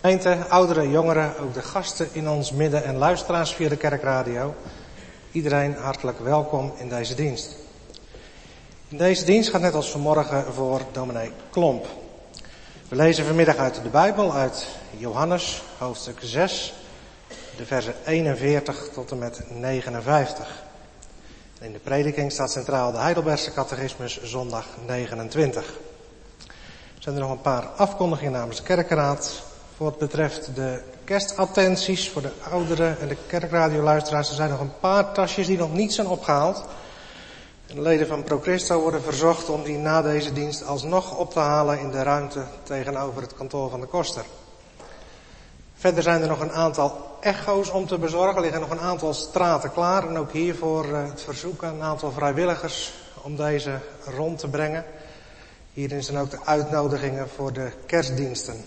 Gemeente, ouderen, jongeren, ook de gasten in ons midden en luisteraars via de kerkradio. Iedereen hartelijk welkom in deze dienst. In deze dienst gaat net als vanmorgen voor dominee Klomp. We lezen vanmiddag uit de Bijbel, uit Johannes, hoofdstuk 6, de versen 41 tot en met 59. En in de prediking staat centraal de Heidelbergse catechismus, zondag 29. Zijn er nog een paar afkondigingen namens de kerkraad. Voor wat betreft de kerstattenties voor de ouderen en de kerkradioluisteraars. Er zijn nog een paar tasjes die nog niet zijn opgehaald. En de leden van ProChristo worden verzocht om die na deze dienst alsnog op te halen in de ruimte tegenover het kantoor van de koster. Verder zijn er nog een aantal echo's om te bezorgen. Er liggen nog een aantal straten klaar. En ook hiervoor het verzoek aan een aantal vrijwilligers om deze rond te brengen. Hierin zijn ook de uitnodigingen voor de kerstdiensten.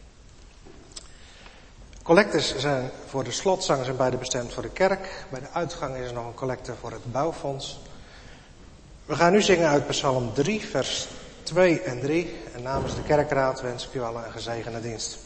Collectes zijn voor de slotzang zijn beide bestemd voor de kerk. Bij de uitgang is er nog een collecte voor het bouwfonds. We gaan nu zingen uit Psalm 3, vers 2 en 3. En namens de kerkraad wens ik u allen een gezegende dienst.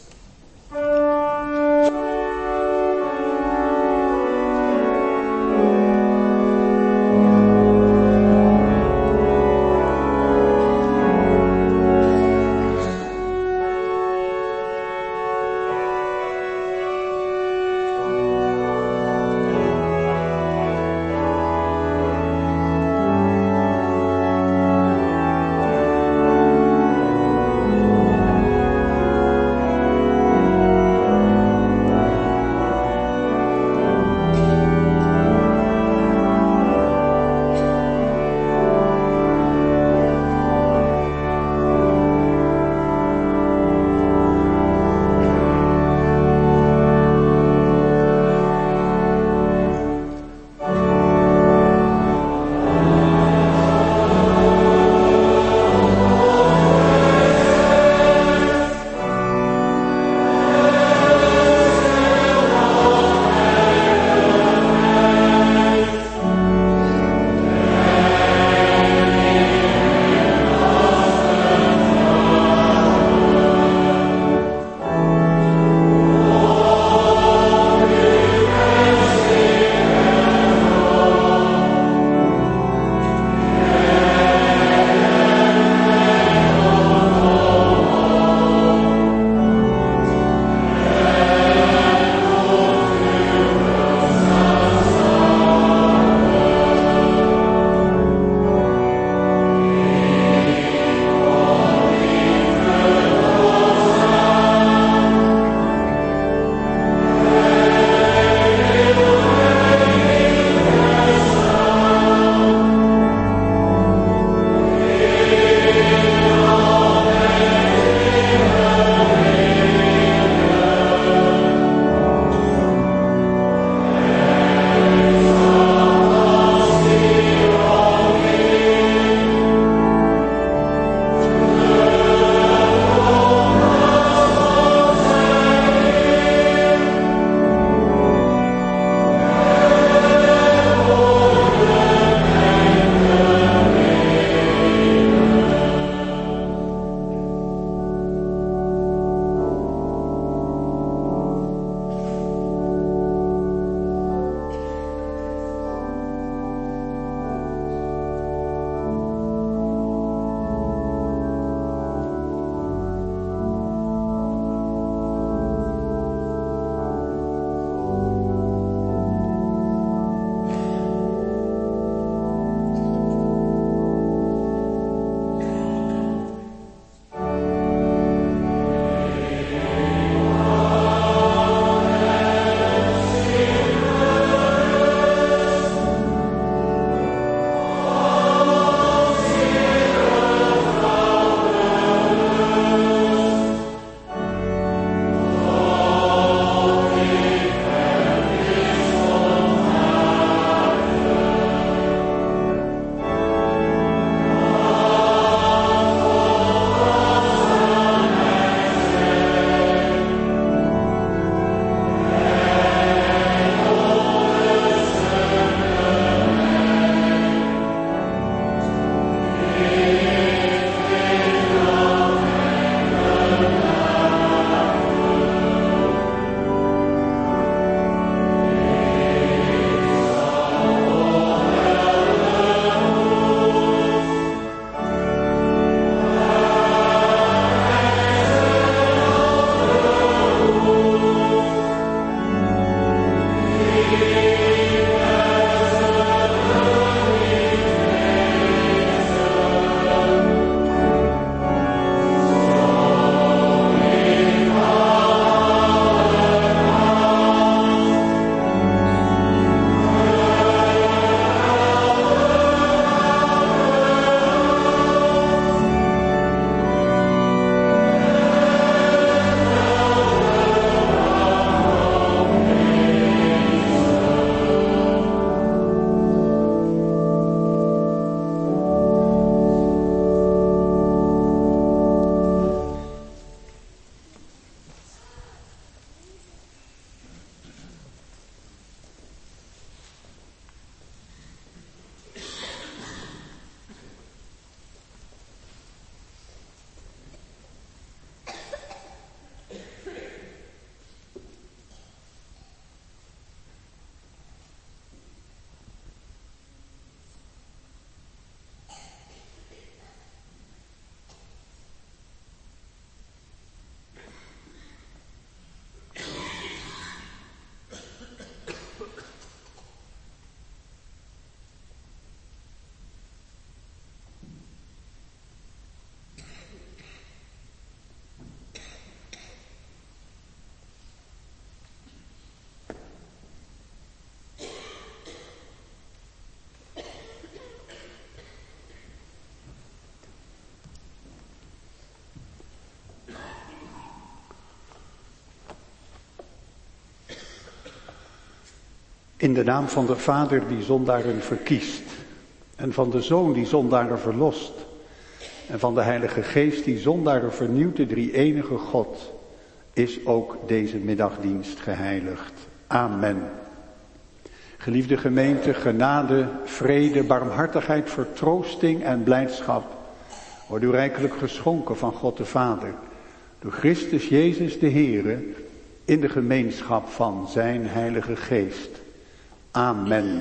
In de naam van de Vader die zondaren verkiest. En van de Zoon die zondaren verlost. En van de Heilige Geest die zondaren vernieuwt, de drie-enige God, is ook deze middagdienst geheiligd. Amen. Geliefde gemeente, genade, vrede, barmhartigheid, vertroosting en blijdschap wordt u rijkelijk geschonken van God de Vader. Door Christus Jezus de Heere, in de gemeenschap van zijn Heilige Geest. Amen.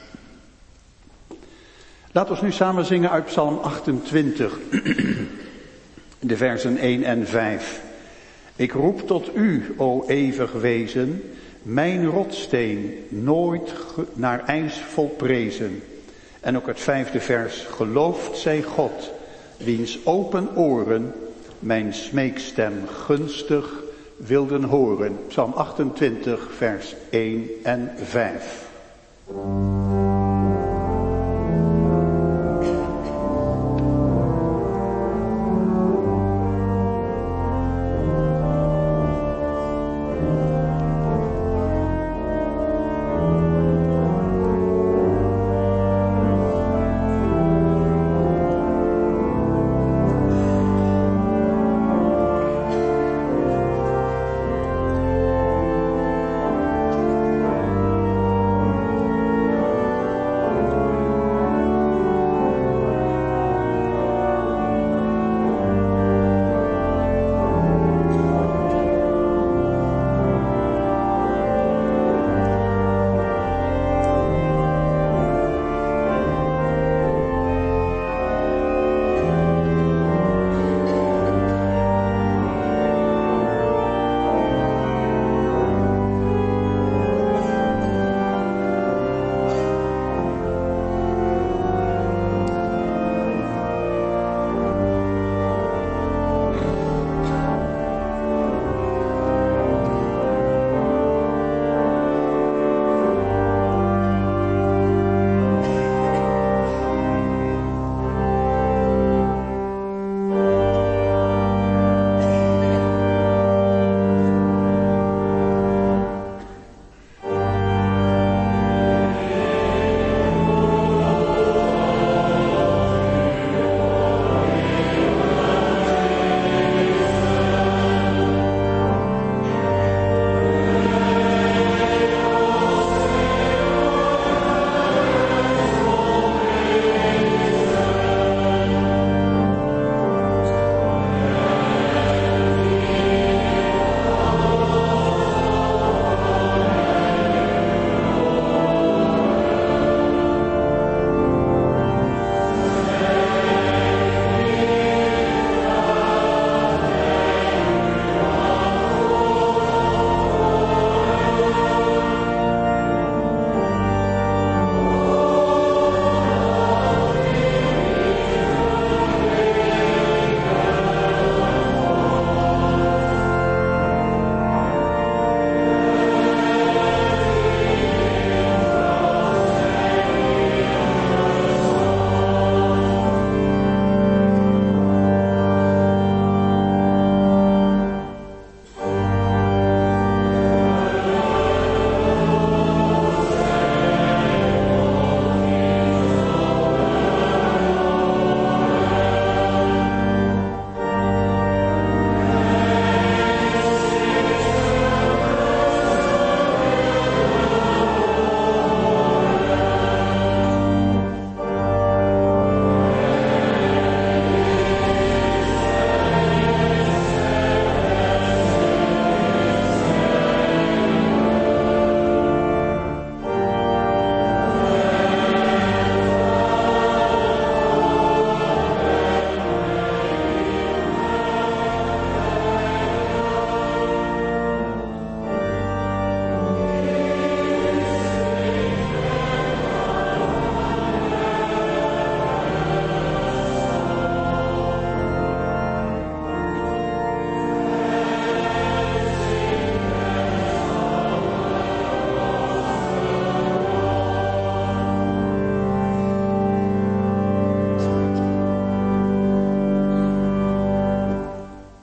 Laat ons nu samen zingen uit Psalm 28, de versen 1 en 5. Ik roep tot u, o eeuwig wezen, mijn rotsteen, nooit naar ijs volprezen. En ook het 5e vers, geloofd zij God, wiens open oren mijn smeekstem gunstig wilden horen. Psalm 28, vers 1 en 5.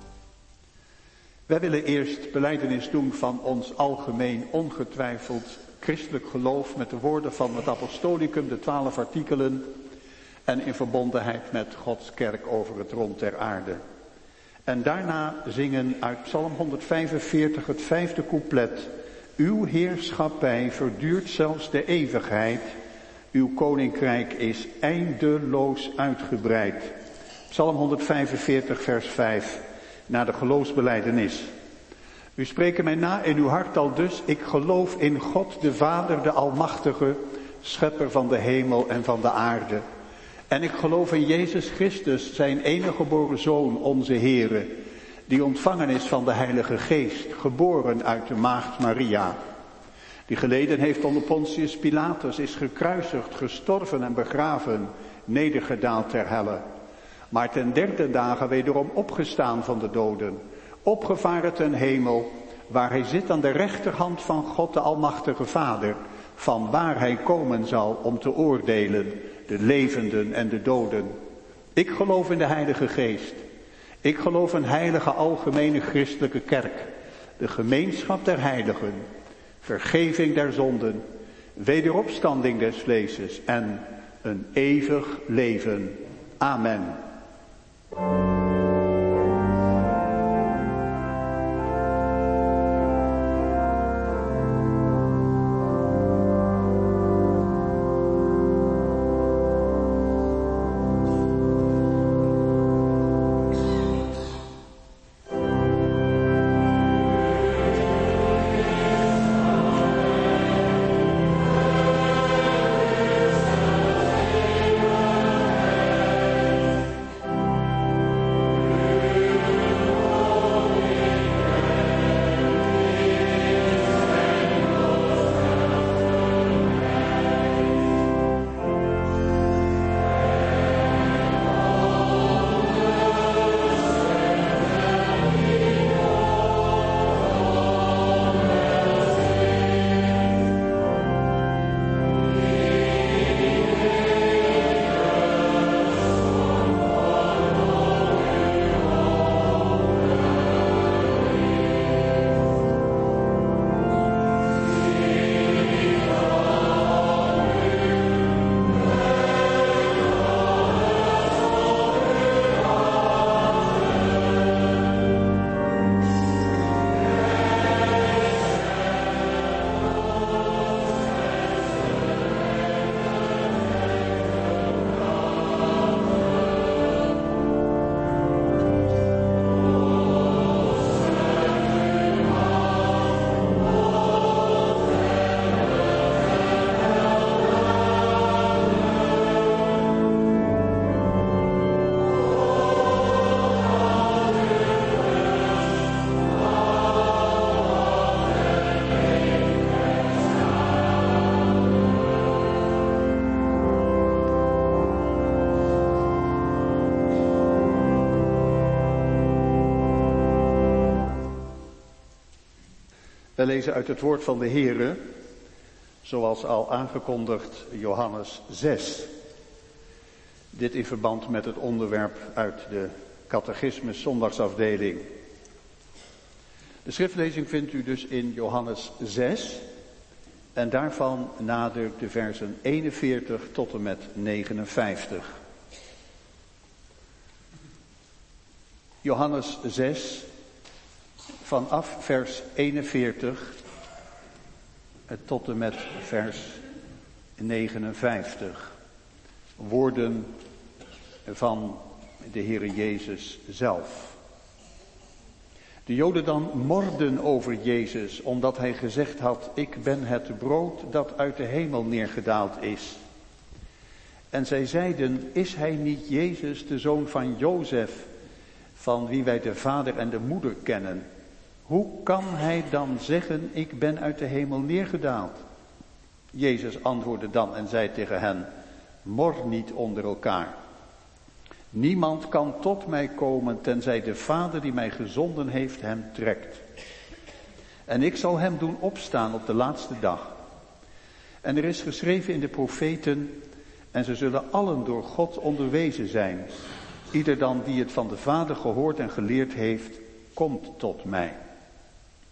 Wij willen eerst belijdenis doen van ons algemeen ongetwijfeld christelijk geloof met de woorden van het apostolicum, de 12 artikelen en in verbondenheid met Gods kerk over het rond der aarde. En daarna zingen uit Psalm 145 het 5e couplet. Uw heerschappij verduurt zelfs de eeuwigheid. Uw koninkrijk is eindeloos uitgebreid. Psalm 145 vers 5, na de geloofsbelijdenis. U spreekt mij na in uw hart al dus, ik geloof in God de Vader, de Almachtige, schepper van de hemel en van de aarde. En ik geloof in Jezus Christus, zijn enige geboren Zoon, onze Heere, die ontvangen is van de Heilige Geest, geboren uit de maagd Maria. Die geleden heeft onder Pontius Pilatus, is gekruisigd, gestorven en begraven, nedergedaald ter helle. Maar ten 3e dagen wederom opgestaan van de doden, opgevaren ten hemel, waar hij zit aan de rechterhand van God de Almachtige Vader, van waar hij komen zal om te oordelen, de levenden en de doden. Ik geloof in de Heilige Geest. Ik geloof in heilige algemene christelijke kerk, de gemeenschap der heiligen, vergeving der zonden, wederopstanding des vleeses en een eeuwig leven. Amen. Wij lezen uit het woord van de Heere, zoals al aangekondigd, Johannes 6. Dit in verband met het onderwerp uit de catechismus zondagsafdeling. De schriftlezing vindt u dus in Johannes 6 en daarvan nader de versen 41 tot en met 59. Johannes 6, vanaf vers 41 tot en met vers 59. Woorden van de Heere Jezus zelf. De Joden dan morden over Jezus, omdat hij gezegd had, ik ben het brood dat uit de hemel neergedaald is. En zij zeiden, is hij niet Jezus, de zoon van Jozef, van wie wij de vader en de moeder kennen? Hoe kan hij dan zeggen, ik ben uit de hemel neergedaald? Jezus antwoordde dan en zei tegen hen, mor niet onder elkaar. Niemand kan tot mij komen, tenzij de Vader die mij gezonden heeft hem trekt. En ik zal hem doen opstaan op de laatste dag. En er is geschreven in de profeten, en ze zullen allen door God onderwezen zijn. Ieder dan die het van de Vader gehoord en geleerd heeft, komt tot mij.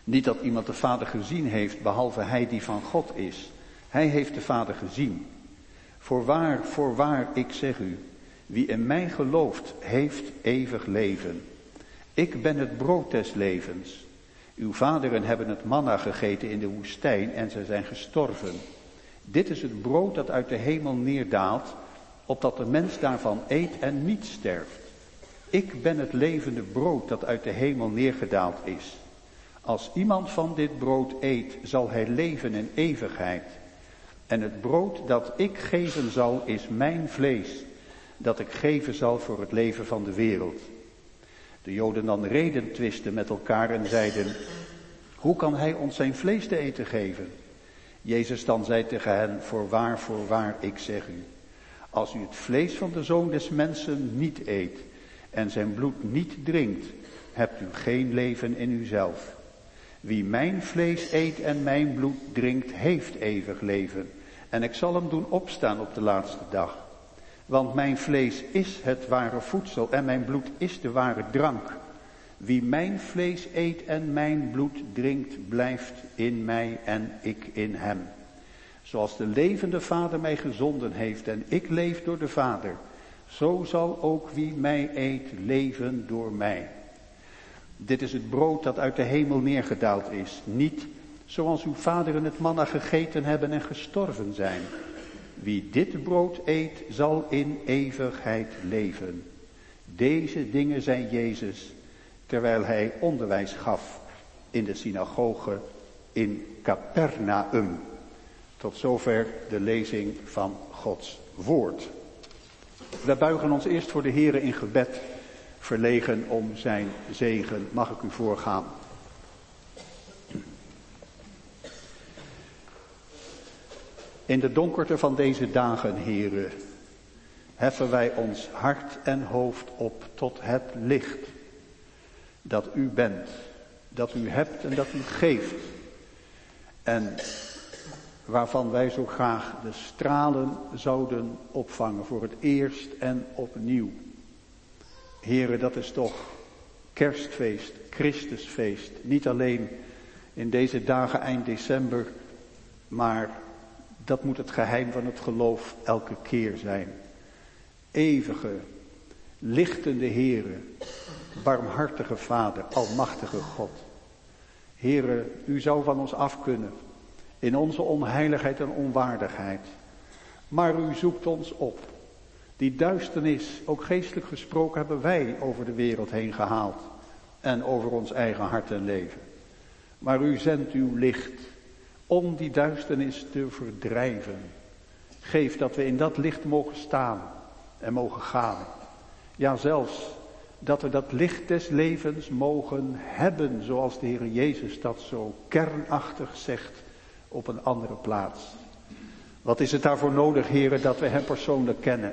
Niet dat iemand de Vader gezien heeft, behalve hij die van God is. Hij heeft de Vader gezien. Voorwaar, ik zeg u, wie in mij gelooft, heeft eeuwig leven. Ik ben het brood des levens. Uw vaderen hebben het manna gegeten in de woestijn en zij zijn gestorven. Dit is het brood dat uit de hemel neerdaalt, opdat de mens daarvan eet en niet sterft. Ik ben het levende brood dat uit de hemel neergedaald is. Als iemand van dit brood eet, zal hij leven in eeuwigheid. En het brood dat ik geven zal, is mijn vlees, dat ik geven zal voor het leven van de wereld. De Joden dan reden twisten met elkaar en zeiden, hoe kan hij ons zijn vlees te eten geven? Jezus dan zei tegen hen, voorwaar, ik zeg u. Als u het vlees van de Zoon des Mensen niet eet en zijn bloed niet drinkt, hebt u geen leven in uzelf. Wie mijn vlees eet en mijn bloed drinkt, heeft eeuwig leven. En ik zal hem doen opstaan op de laatste dag. Want mijn vlees is het ware voedsel en mijn bloed is de ware drank. Wie mijn vlees eet en mijn bloed drinkt, blijft in mij en ik in hem. Zoals de levende Vader mij gezonden heeft en ik leef door de Vader, zo zal ook wie mij eet leven door mij. Dit is het brood dat uit de hemel neergedaald is. Niet zoals uw vaderen het manna gegeten hebben en gestorven zijn. Wie dit brood eet, zal in eeuwigheid leven. Deze dingen zei Jezus, terwijl hij onderwijs gaf in de synagoge in Capernaum. Tot zover de lezing van Gods woord. Wij buigen ons eerst voor de Here in gebed, verlegen om zijn zegen. Mag ik u voorgaan? In de donkerte van deze dagen, Heere, heffen wij ons hart en hoofd op tot het licht dat u bent, dat u hebt en dat u geeft. En waarvan wij zo graag de stralen zouden opvangen voor het eerst en opnieuw. Heere, dat is toch kerstfeest, Christusfeest. Niet alleen in deze dagen eind december, maar dat moet het geheim van het geloof elke keer zijn. Eeuwige, lichtende Heere, barmhartige Vader, almachtige God. Heere, u zou van ons af kunnen in onze onheiligheid en onwaardigheid. Maar u zoekt ons op. Die duisternis, ook geestelijk gesproken, hebben wij over de wereld heen gehaald. En over ons eigen hart en leven. Maar u zendt uw licht om die duisternis te verdrijven. Geef dat we in dat licht mogen staan en mogen gaan. Ja, zelfs dat we dat licht des levens mogen hebben, zoals de Heer Jezus dat zo kernachtig zegt op een andere plaats. Wat is het daarvoor nodig, Heere, dat we hem persoonlijk kennen?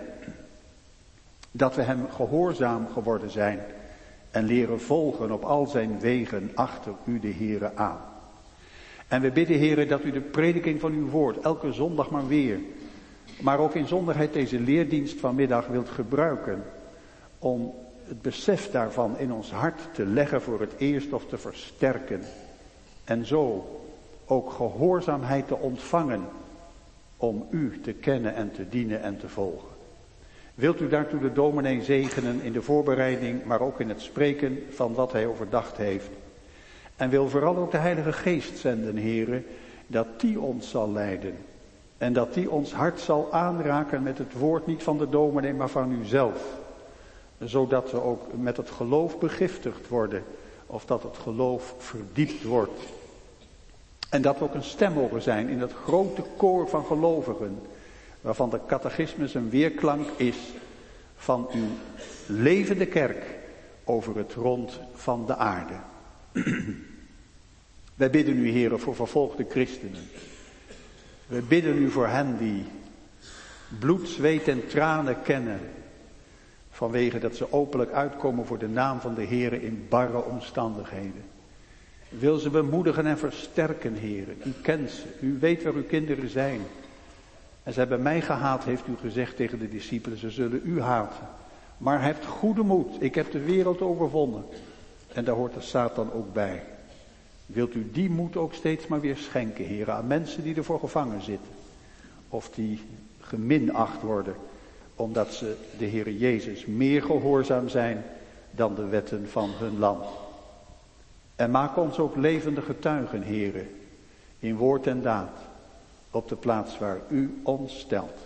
Dat we hem gehoorzaam geworden zijn en leren volgen op al zijn wegen achter u, de Heere, aan. En we bidden, Heere, dat u de prediking van uw woord elke zondag maar weer, maar ook in zondigheid deze leerdienst vanmiddag wilt gebruiken om het besef daarvan in ons hart te leggen voor het eerst of te versterken. En zo ook gehoorzaamheid te ontvangen om u te kennen en te dienen en te volgen. Wilt u daartoe de dominee zegenen in de voorbereiding, maar ook in het spreken van wat hij overdacht heeft. En wil vooral ook de Heilige Geest zenden, Heere, dat die ons zal leiden. En dat die ons hart zal aanraken met het woord niet van de dominee, maar van uzelf. Zodat we ook met het geloof begiftigd worden, of dat het geloof verdiept wordt. En dat we ook een stem mogen zijn in het grote koor van gelovigen, waarvan de catechismus een weerklank is van uw levende kerk over het rond van de aarde. Wij bidden u, Heere, voor vervolgde christenen. Wij bidden u voor hen die bloed, zweet en tranen kennen, vanwege dat ze openlijk uitkomen voor de naam van de Heere in barre omstandigheden. Wil ze bemoedigen en versterken, Heere. U kent ze, u weet waar uw kinderen zijn. En ze hebben mij gehaat, heeft u gezegd tegen de discipelen, ze zullen u haten. Maar hebt goede moed, ik heb de wereld overwonnen. En daar hoort de Satan ook bij. Wilt u die moed ook steeds maar weer schenken, Heer, aan mensen die ervoor gevangen zitten. Of die geminacht worden, omdat ze de Heer Jezus meer gehoorzaam zijn dan de wetten van hun land. En maak ons ook levende getuigen, Heer, in woord en daad, op de plaats waar u ons stelt.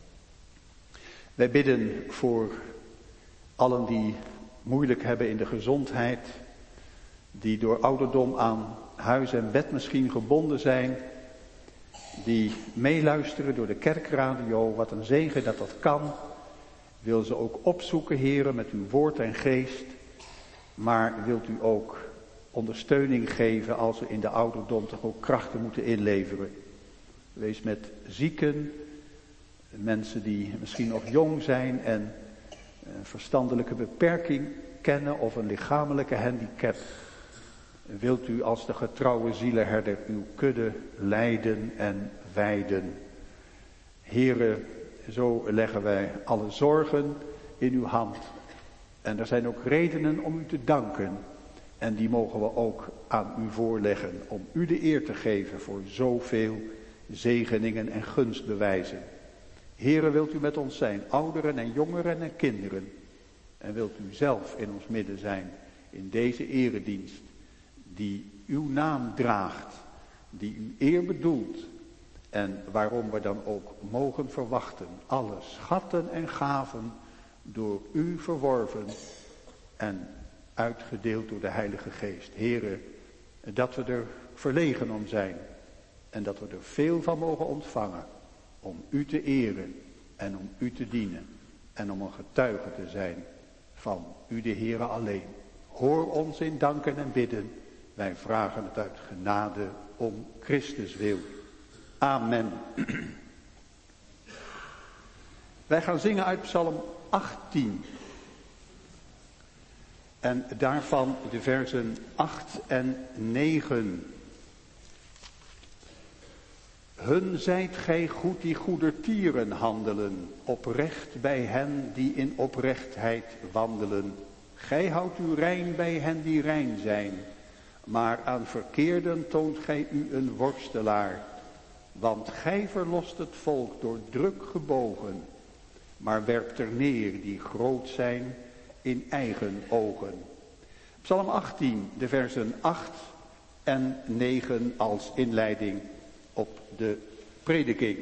Wij bidden voor allen die moeilijk hebben in de gezondheid, die door ouderdom aan huis en bed misschien gebonden zijn, die meeluisteren door de kerkradio, wat een zegen dat dat kan. Wil ze ook opzoeken, Heere, met uw woord en geest, maar wilt u ook ondersteuning geven als we in de ouderdom toch ook krachten moeten inleveren. Wees met zieken, mensen die misschien nog jong zijn en een verstandelijke beperking kennen of een lichamelijke handicap. Wilt u als de getrouwe zielenherder uw kudde leiden en wijden. Heere, zo leggen wij alle zorgen in uw hand. En er zijn ook redenen om u te danken. En die mogen we ook aan u voorleggen om u de eer te geven voor zoveel zegeningen en gunstbewijzen. Heere, wilt u met ons zijn, ouderen en jongeren en kinderen. En wilt u zelf in ons midden zijn in deze eredienst die uw naam draagt, die uw eer bedoelt. En waarom we dan ook mogen verwachten alle schatten en gaven door u verworven en uitgedeeld door de Heilige Geest. Heere, dat we er verlegen om zijn en dat we er veel van mogen ontvangen om u te eren en om u te dienen en om een getuige te zijn van u de Heere alleen. Hoor ons in danken en bidden. Wij vragen het uit genade om Christus wil. Amen. Wij gaan zingen uit Psalm 18. En daarvan de versen 8 en 9. Hun zijt gij goed die goedertieren handelen, oprecht bij hen die in oprechtheid wandelen. Gij houdt u rein bij hen die rein zijn, maar aan verkeerden toont gij u een worstelaar. Want gij verlost het volk door druk gebogen, maar werpt er neer die groot zijn in eigen ogen. Psalm 18, de versen 8 en 9 als inleiding op de prediking.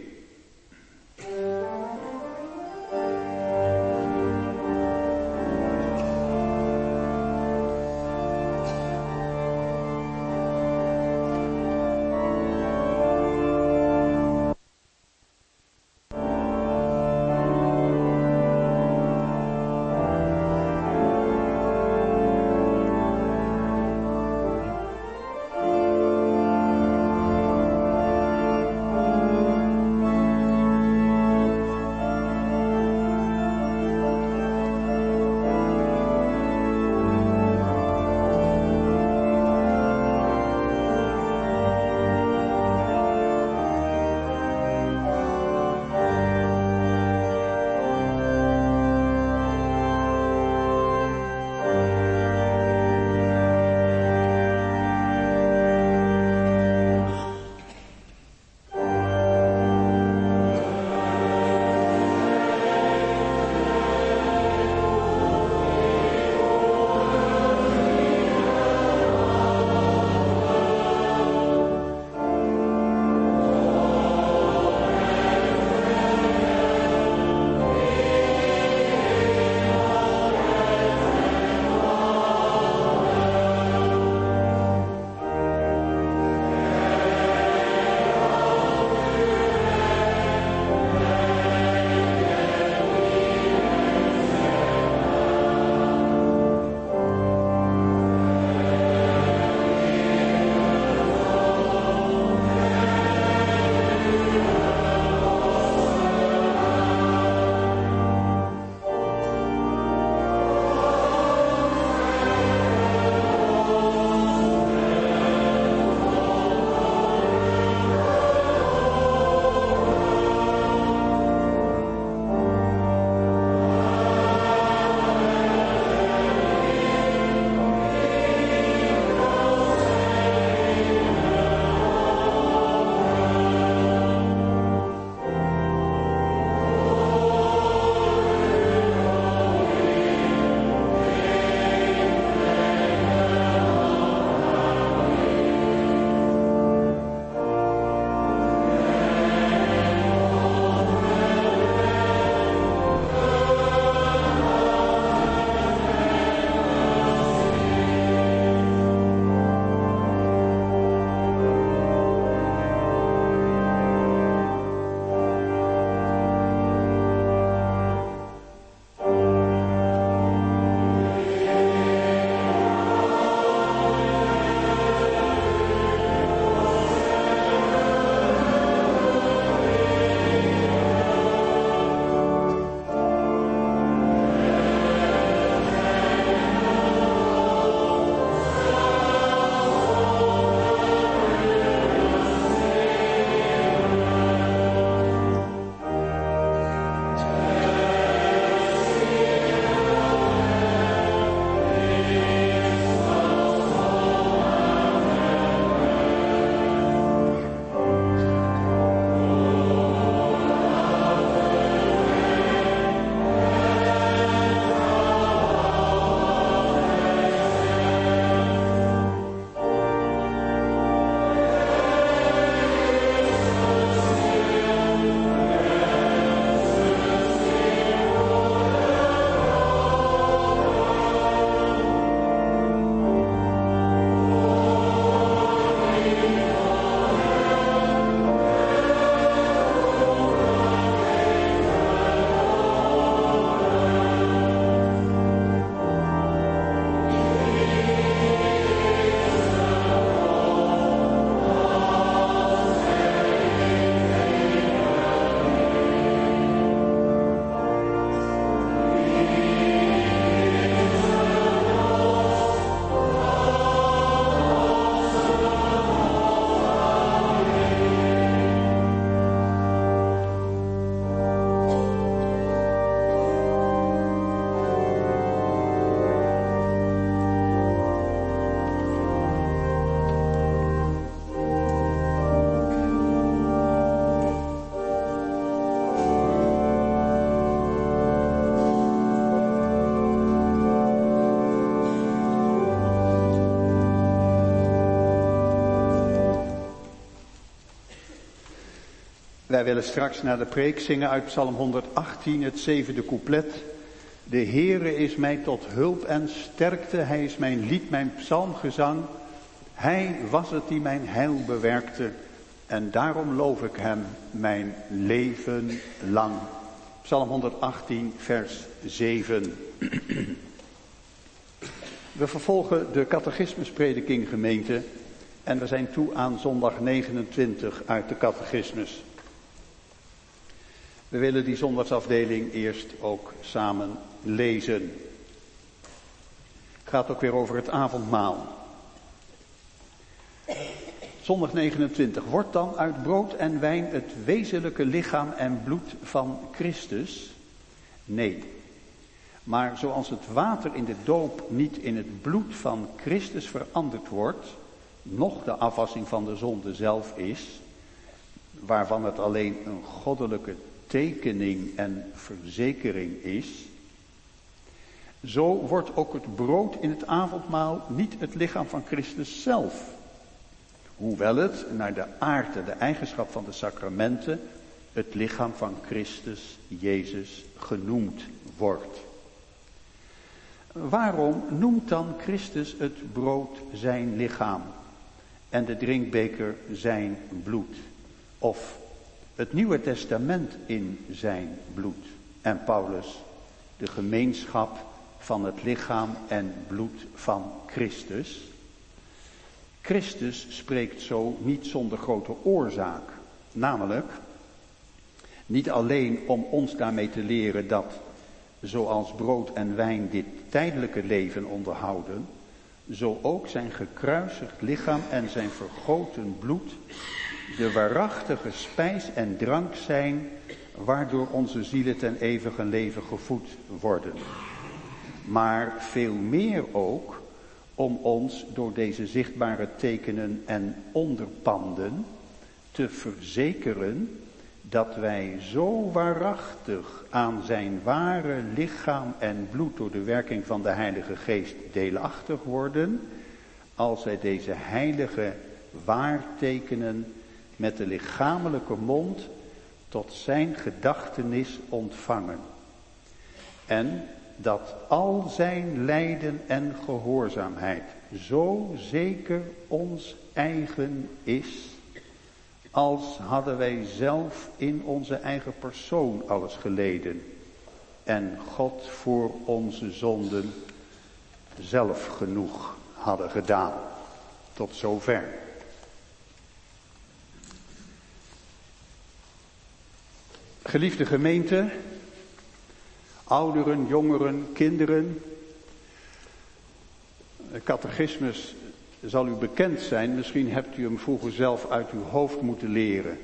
Wij willen straks naar de preek zingen uit Psalm 118, het 7e couplet. De Heere is mij tot hulp en sterkte, hij is mijn lied, mijn psalmgezang. Hij was het die mijn heil bewerkte en daarom loof ik hem mijn leven lang. Psalm 118, vers 7. We vervolgen de catechismusprediking, gemeente, en we zijn toe aan zondag 29 uit de catechismus. We willen die zondagsafdeling eerst ook samen lezen. Het gaat ook weer over het avondmaal. Zondag 29. Wordt dan uit brood en wijn het wezenlijke lichaam en bloed van Christus? Nee. Maar zoals het water in de doop niet in het bloed van Christus veranderd wordt, noch de afwassing van de zonde zelf is, waarvan het alleen een goddelijke tekening en verzekering is, zo wordt ook het brood in het avondmaal niet het lichaam van Christus zelf. Hoewel het naar de aard en de eigenschap van de sacramenten het lichaam van Christus Jezus genoemd wordt. Waarom noemt dan Christus het brood zijn lichaam en de drinkbeker zijn bloed? Of het Nieuwe Testament in zijn bloed en Paulus de gemeenschap van het lichaam en bloed van Christus? Christus spreekt zo niet zonder grote oorzaak, namelijk niet alleen om ons daarmee te leren dat, zoals brood en wijn dit tijdelijke leven onderhouden, zo ook zijn gekruisigd lichaam en zijn vergoten bloed de waarachtige spijs en drank zijn, waardoor onze zielen ten eeuwige leven gevoed worden. Maar veel meer ook om ons door deze zichtbare tekenen en onderpanden te verzekeren dat wij zo waarachtig aan zijn ware lichaam en bloed door de werking van de Heilige Geest deelachtig worden, als wij deze heilige waartekenen met de lichamelijke mond tot zijn gedachtenis ontvangen. En dat al zijn lijden en gehoorzaamheid zo zeker ons eigen is, als hadden wij zelf in onze eigen persoon alles geleden en God voor onze zonden zelf genoeg hadden gedaan. Tot zover. Geliefde gemeente, ouderen, jongeren, kinderen, de catechismus zal u bekend zijn. Misschien hebt u hem vroeger zelf uit uw hoofd moeten leren.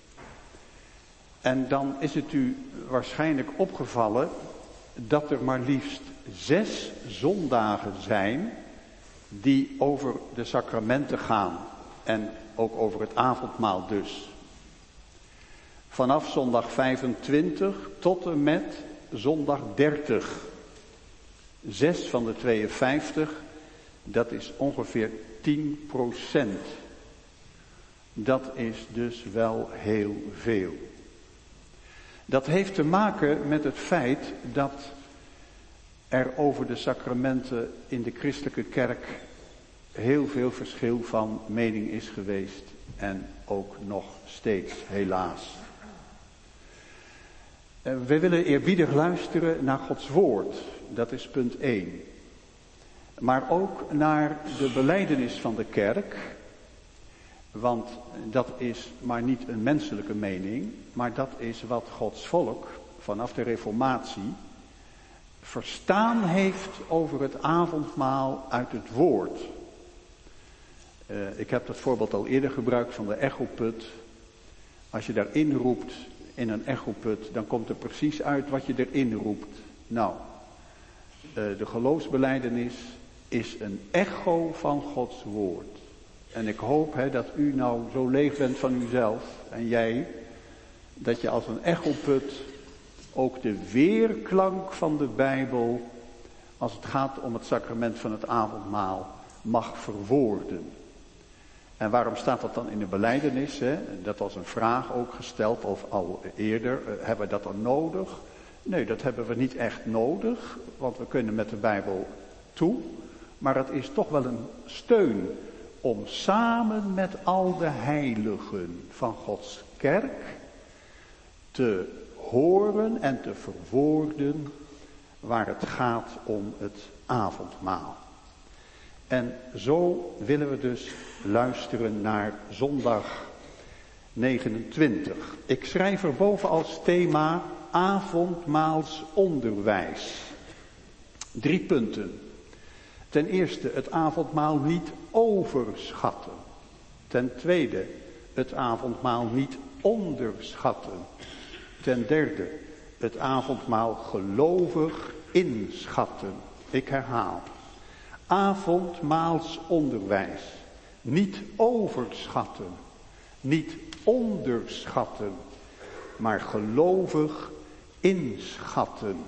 En dan is het u waarschijnlijk opgevallen dat er maar liefst 6 zondagen zijn die over de sacramenten gaan. En ook over het avondmaal dus. Vanaf zondag 25 tot en met zondag 30. 6 van de 52, dat is ongeveer 10%. Dat is dus wel heel veel. Dat heeft te maken met het feit dat er over de sacramenten in de christelijke kerk heel veel verschil van mening is geweest en ook nog steeds, helaas. We willen eerbiedig luisteren naar Gods woord, dat is punt 1. Maar ook naar de belijdenis van de kerk, want dat is maar niet een menselijke mening, maar dat is wat Gods volk vanaf de Reformatie verstaan heeft over het avondmaal uit het woord. Ik heb dat voorbeeld al eerder gebruikt van de echoput. Als je daarin roept in een echoput, dan komt er precies uit wat je erin roept. Nou, de geloofsbelijdenis is een echo van Gods woord. En ik hoop dat u nou zo leeg bent van uzelf en jij, dat je als een echoput ook de weerklank van de Bijbel, als het gaat om het sacrament van het avondmaal, mag verwoorden. En waarom staat dat dan in de belijdenis? Hè? Dat was een vraag ook gesteld, of al eerder. Hebben we dat dan nodig? Nee, dat hebben we niet echt nodig, want we kunnen met de Bijbel toe. Maar het is toch wel een steun om samen met al de heiligen van Gods kerk te horen en te verwoorden waar het gaat om het avondmaal. En zo willen we dus luisteren naar zondag 29. Ik schrijf erboven als thema avondmaalsonderwijs. 3 punten. Ten eerste het avondmaal niet overschatten. Ten tweede het avondmaal niet onderschatten. Ten derde het avondmaal gelovig inschatten. Ik herhaal. Avondmaalsonderwijs. Niet overschatten. Niet onderschatten. Maar gelovig inschatten.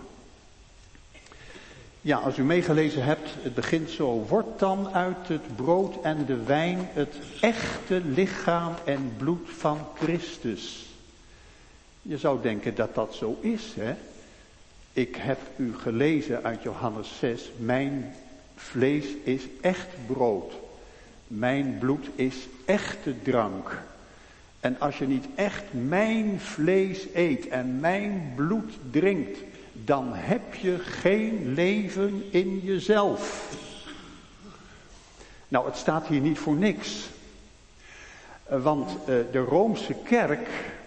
Ja, als u meegelezen hebt, het begint zo. Wordt dan uit het brood en de wijn het echte lichaam en bloed van Christus. Je zou denken dat dat zo is, hè? Ik heb u gelezen uit Johannes 6. Mijn vlees is echt brood. Mijn bloed is echte drank. En als je niet echt mijn vlees eet en mijn bloed drinkt, dan heb je geen leven in jezelf. Nou, het staat hier niet voor niks. Want de Roomse kerk,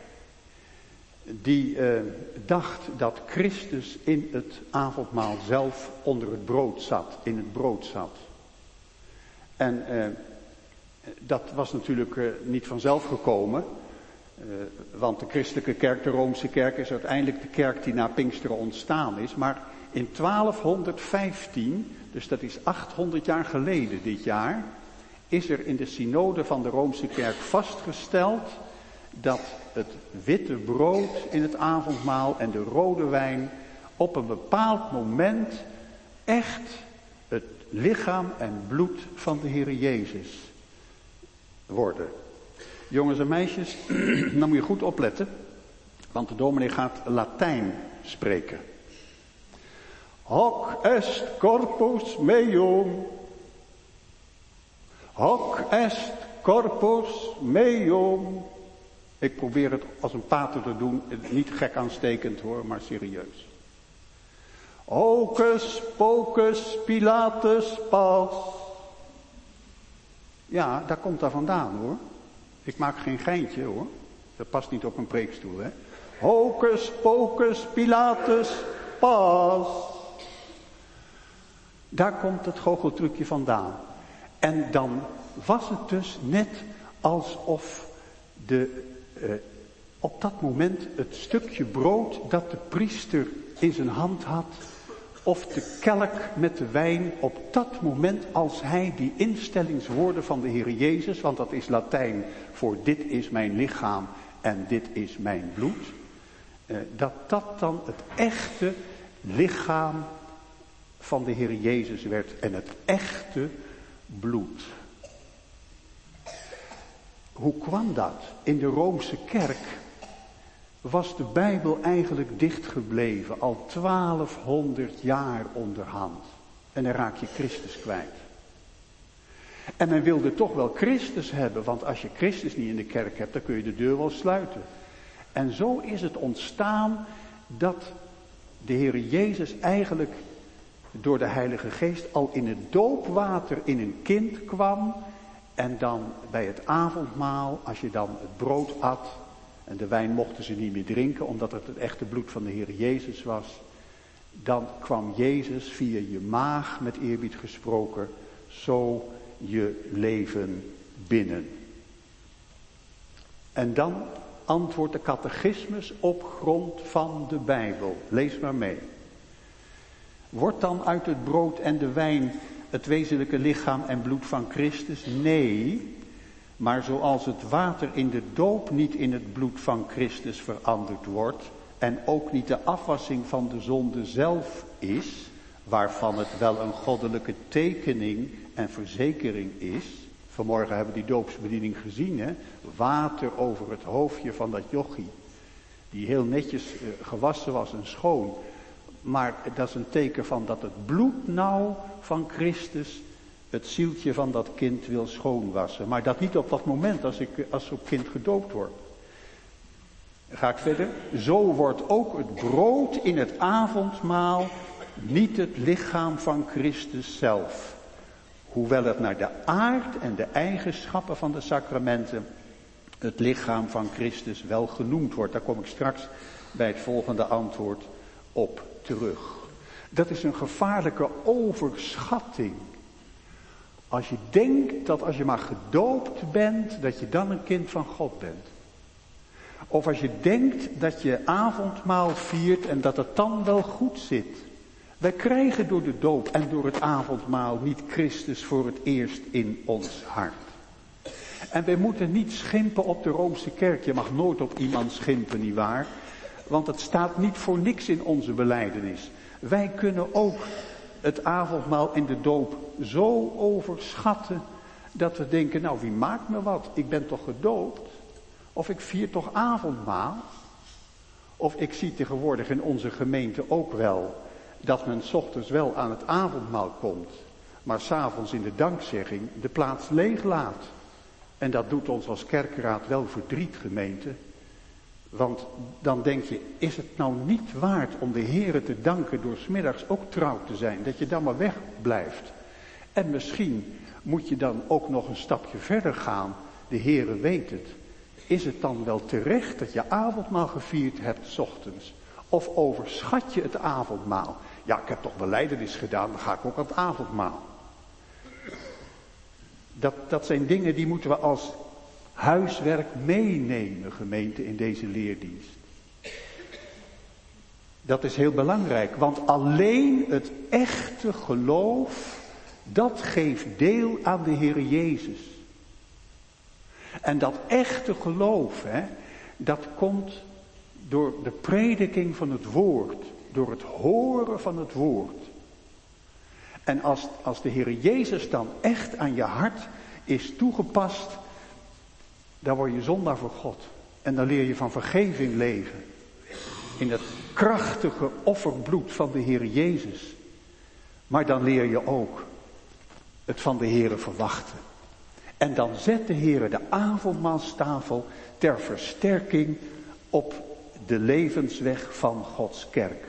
die dacht dat Christus in het avondmaal zelf onder het brood zat, in het brood zat. En dat was natuurlijk niet vanzelf gekomen. Want de christelijke kerk, de Roomse kerk, is uiteindelijk de kerk die na Pinksteren ontstaan is. Maar in 1215, dus dat is 800 jaar geleden dit jaar, is er in de synode van de Roomse kerk vastgesteld dat het witte brood in het avondmaal en de rode wijn op een bepaald moment echt het lichaam en bloed van de Heer Jezus worden. Jongens en meisjes, dan moet je goed opletten, want de dominee gaat Latijn spreken. Hoc est corpus meum. Hoc est corpus meum. Ik probeer het als een pater te doen, niet gek aanstekend hoor, maar serieus. Hocus pocus Pilatus pas. Ja, daar komt daar vandaan hoor. Ik maak geen geintje hoor. Dat past niet op een preekstoel hè. Hocus pocus Pilatus pas. Daar komt het goocheltrucje vandaan. En dan was het dus net alsof op dat moment het stukje brood dat de priester in zijn hand had, of de kelk met de wijn, op dat moment als hij die instellingswoorden van de Heer Jezus, want dat is Latijn voor dit is mijn lichaam en dit is mijn bloed, dat dan het echte lichaam van de Heer Jezus werd en het echte bloed. Hoe kwam dat? In de Roomse kerk was de Bijbel eigenlijk dichtgebleven, al 1200 jaar onderhand. En dan raak je Christus kwijt. En men wilde toch wel Christus hebben, want als je Christus niet in de kerk hebt, dan kun je de deur wel sluiten. En zo is het ontstaan dat de Heer Jezus eigenlijk door de Heilige Geest al in het doopwater in een kind kwam. En dan bij het avondmaal, als je dan het brood at, en de wijn mochten ze niet meer drinken, omdat het echte bloed van de Heer Jezus was. Dan kwam Jezus via je maag, met eerbied gesproken, zo je leven binnen. En dan antwoordt de catechismus op grond van de Bijbel. Lees maar mee. Wordt dan uit het brood en de wijn het wezenlijke lichaam en bloed van Christus? Nee, maar zoals het water in de doop niet in het bloed van Christus veranderd wordt en ook niet de afwassing van de zonde zelf is, waarvan het wel een goddelijke tekening en verzekering is, Vanmorgen hebben we die doopsbediening gezien, hè? Water over het hoofdje van dat jochie. Die heel netjes gewassen was en schoon. Maar dat is een teken van dat het bloednauw van Christus het zieltje van dat kind wil schoonwassen. Maar dat niet op dat moment als zo'n kind gedoopt wordt. Ga ik verder? Zo wordt ook het brood in het avondmaal niet het lichaam van Christus zelf. Hoewel het naar de aard en de eigenschappen van de sacramenten het lichaam van Christus wel genoemd wordt. Daar kom ik straks bij het volgende antwoord op terug. Dat is een gevaarlijke overschatting. Als je denkt dat als je maar gedoopt bent, dat je dan een kind van God bent. Of als je denkt dat je avondmaal viert en dat het dan wel goed zit. Wij krijgen door de doop en door het avondmaal niet Christus voor het eerst in ons hart. En wij moeten niet schimpen op de Roomse kerk. Je mag nooit op iemand schimpen, nietwaar? Want het staat niet voor niks in onze belijdenis. Wij kunnen ook het avondmaal en de doop zo overschatten dat we denken, nou wie maakt me wat? Ik ben toch gedoopt? Of ik vier toch avondmaal? Of ik zie tegenwoordig in onze gemeente ook wel dat men 's ochtends wel aan het avondmaal komt, maar 's avonds in de dankzegging de plaats leeg laat. En dat doet ons als kerkraad wel verdriet, gemeente. Want dan denk je, is het nou niet waard om de Heere te danken door 's middags ook trouw te zijn, dat je dan maar wegblijft. En misschien moet je dan ook nog een stapje verder gaan, de Heere weet het. Is het dan wel terecht dat je avondmaal gevierd hebt 's ochtends? Of overschat je het avondmaal? Ja, ik heb toch belijdenis gedaan, dan ga ik ook aan het avondmaal. Dat zijn dingen die moeten we als huiswerk meenemen, gemeente, in deze leerdienst. Dat is heel belangrijk, want alleen het echte geloof, dat geeft deel aan de Heere Jezus. En dat echte geloof, dat komt door de prediking van het woord, door het horen van het woord. En als de Heere Jezus dan echt aan je hart is toegepast, dan word je zondaar voor God. En dan leer je van vergeving leven. In het krachtige offerbloed van de Heere Jezus. Maar dan leer je ook het van de Heere verwachten. En dan zet de Heere de avondmaalstafel ter versterking op de levensweg van Gods kerk.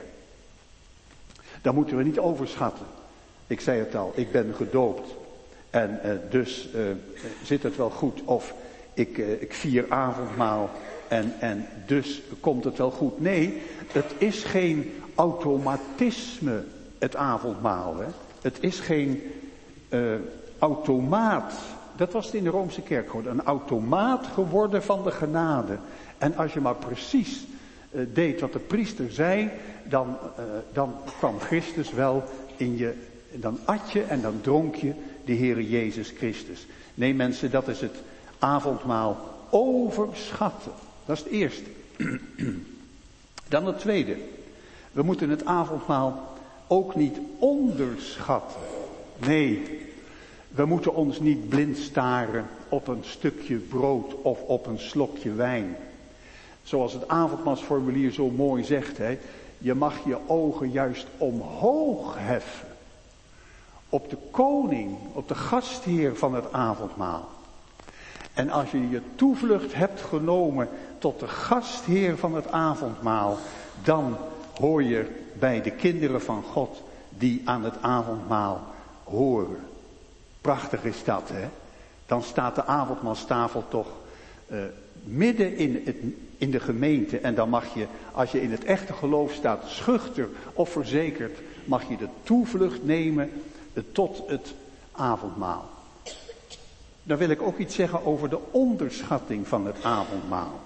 Dat moeten we niet overschatten. Ik zei het al, ik ben gedoopt. En dus zit het wel goed. Of ik vier avondmaal en dus komt het wel goed. Nee, het is geen automatisme, het avondmaal. Hè? Het is geen automaat. Dat was het in de Roomse kerk geworden. Een automaat geworden van de genade. En als je maar precies deed wat de priester zei, dan kwam Christus wel in je. Dan at je en dan dronk je de Heere Jezus Christus. Nee mensen, dat is het avondmaal overschatten. Dat is het eerste. Dan het tweede. We moeten het avondmaal ook niet onderschatten. Nee, we moeten ons niet blind staren op een stukje brood of op een slokje wijn. Zoals het avondmaalsformulier zo mooi zegt, hè, je mag je ogen juist omhoog heffen. Op de koning, op de gastheer van het avondmaal. En als je je toevlucht hebt genomen tot de gastheer van het avondmaal, dan hoor je bij de kinderen van God die aan het avondmaal horen. Prachtig is dat, hè? Dan staat de avondmaalstafel toch midden in de gemeente. En dan mag je, als je in het echte geloof staat, schuchter of verzekerd, mag je de toevlucht nemen tot het avondmaal. Dan wil ik ook iets zeggen over de onderschatting van het avondmaal.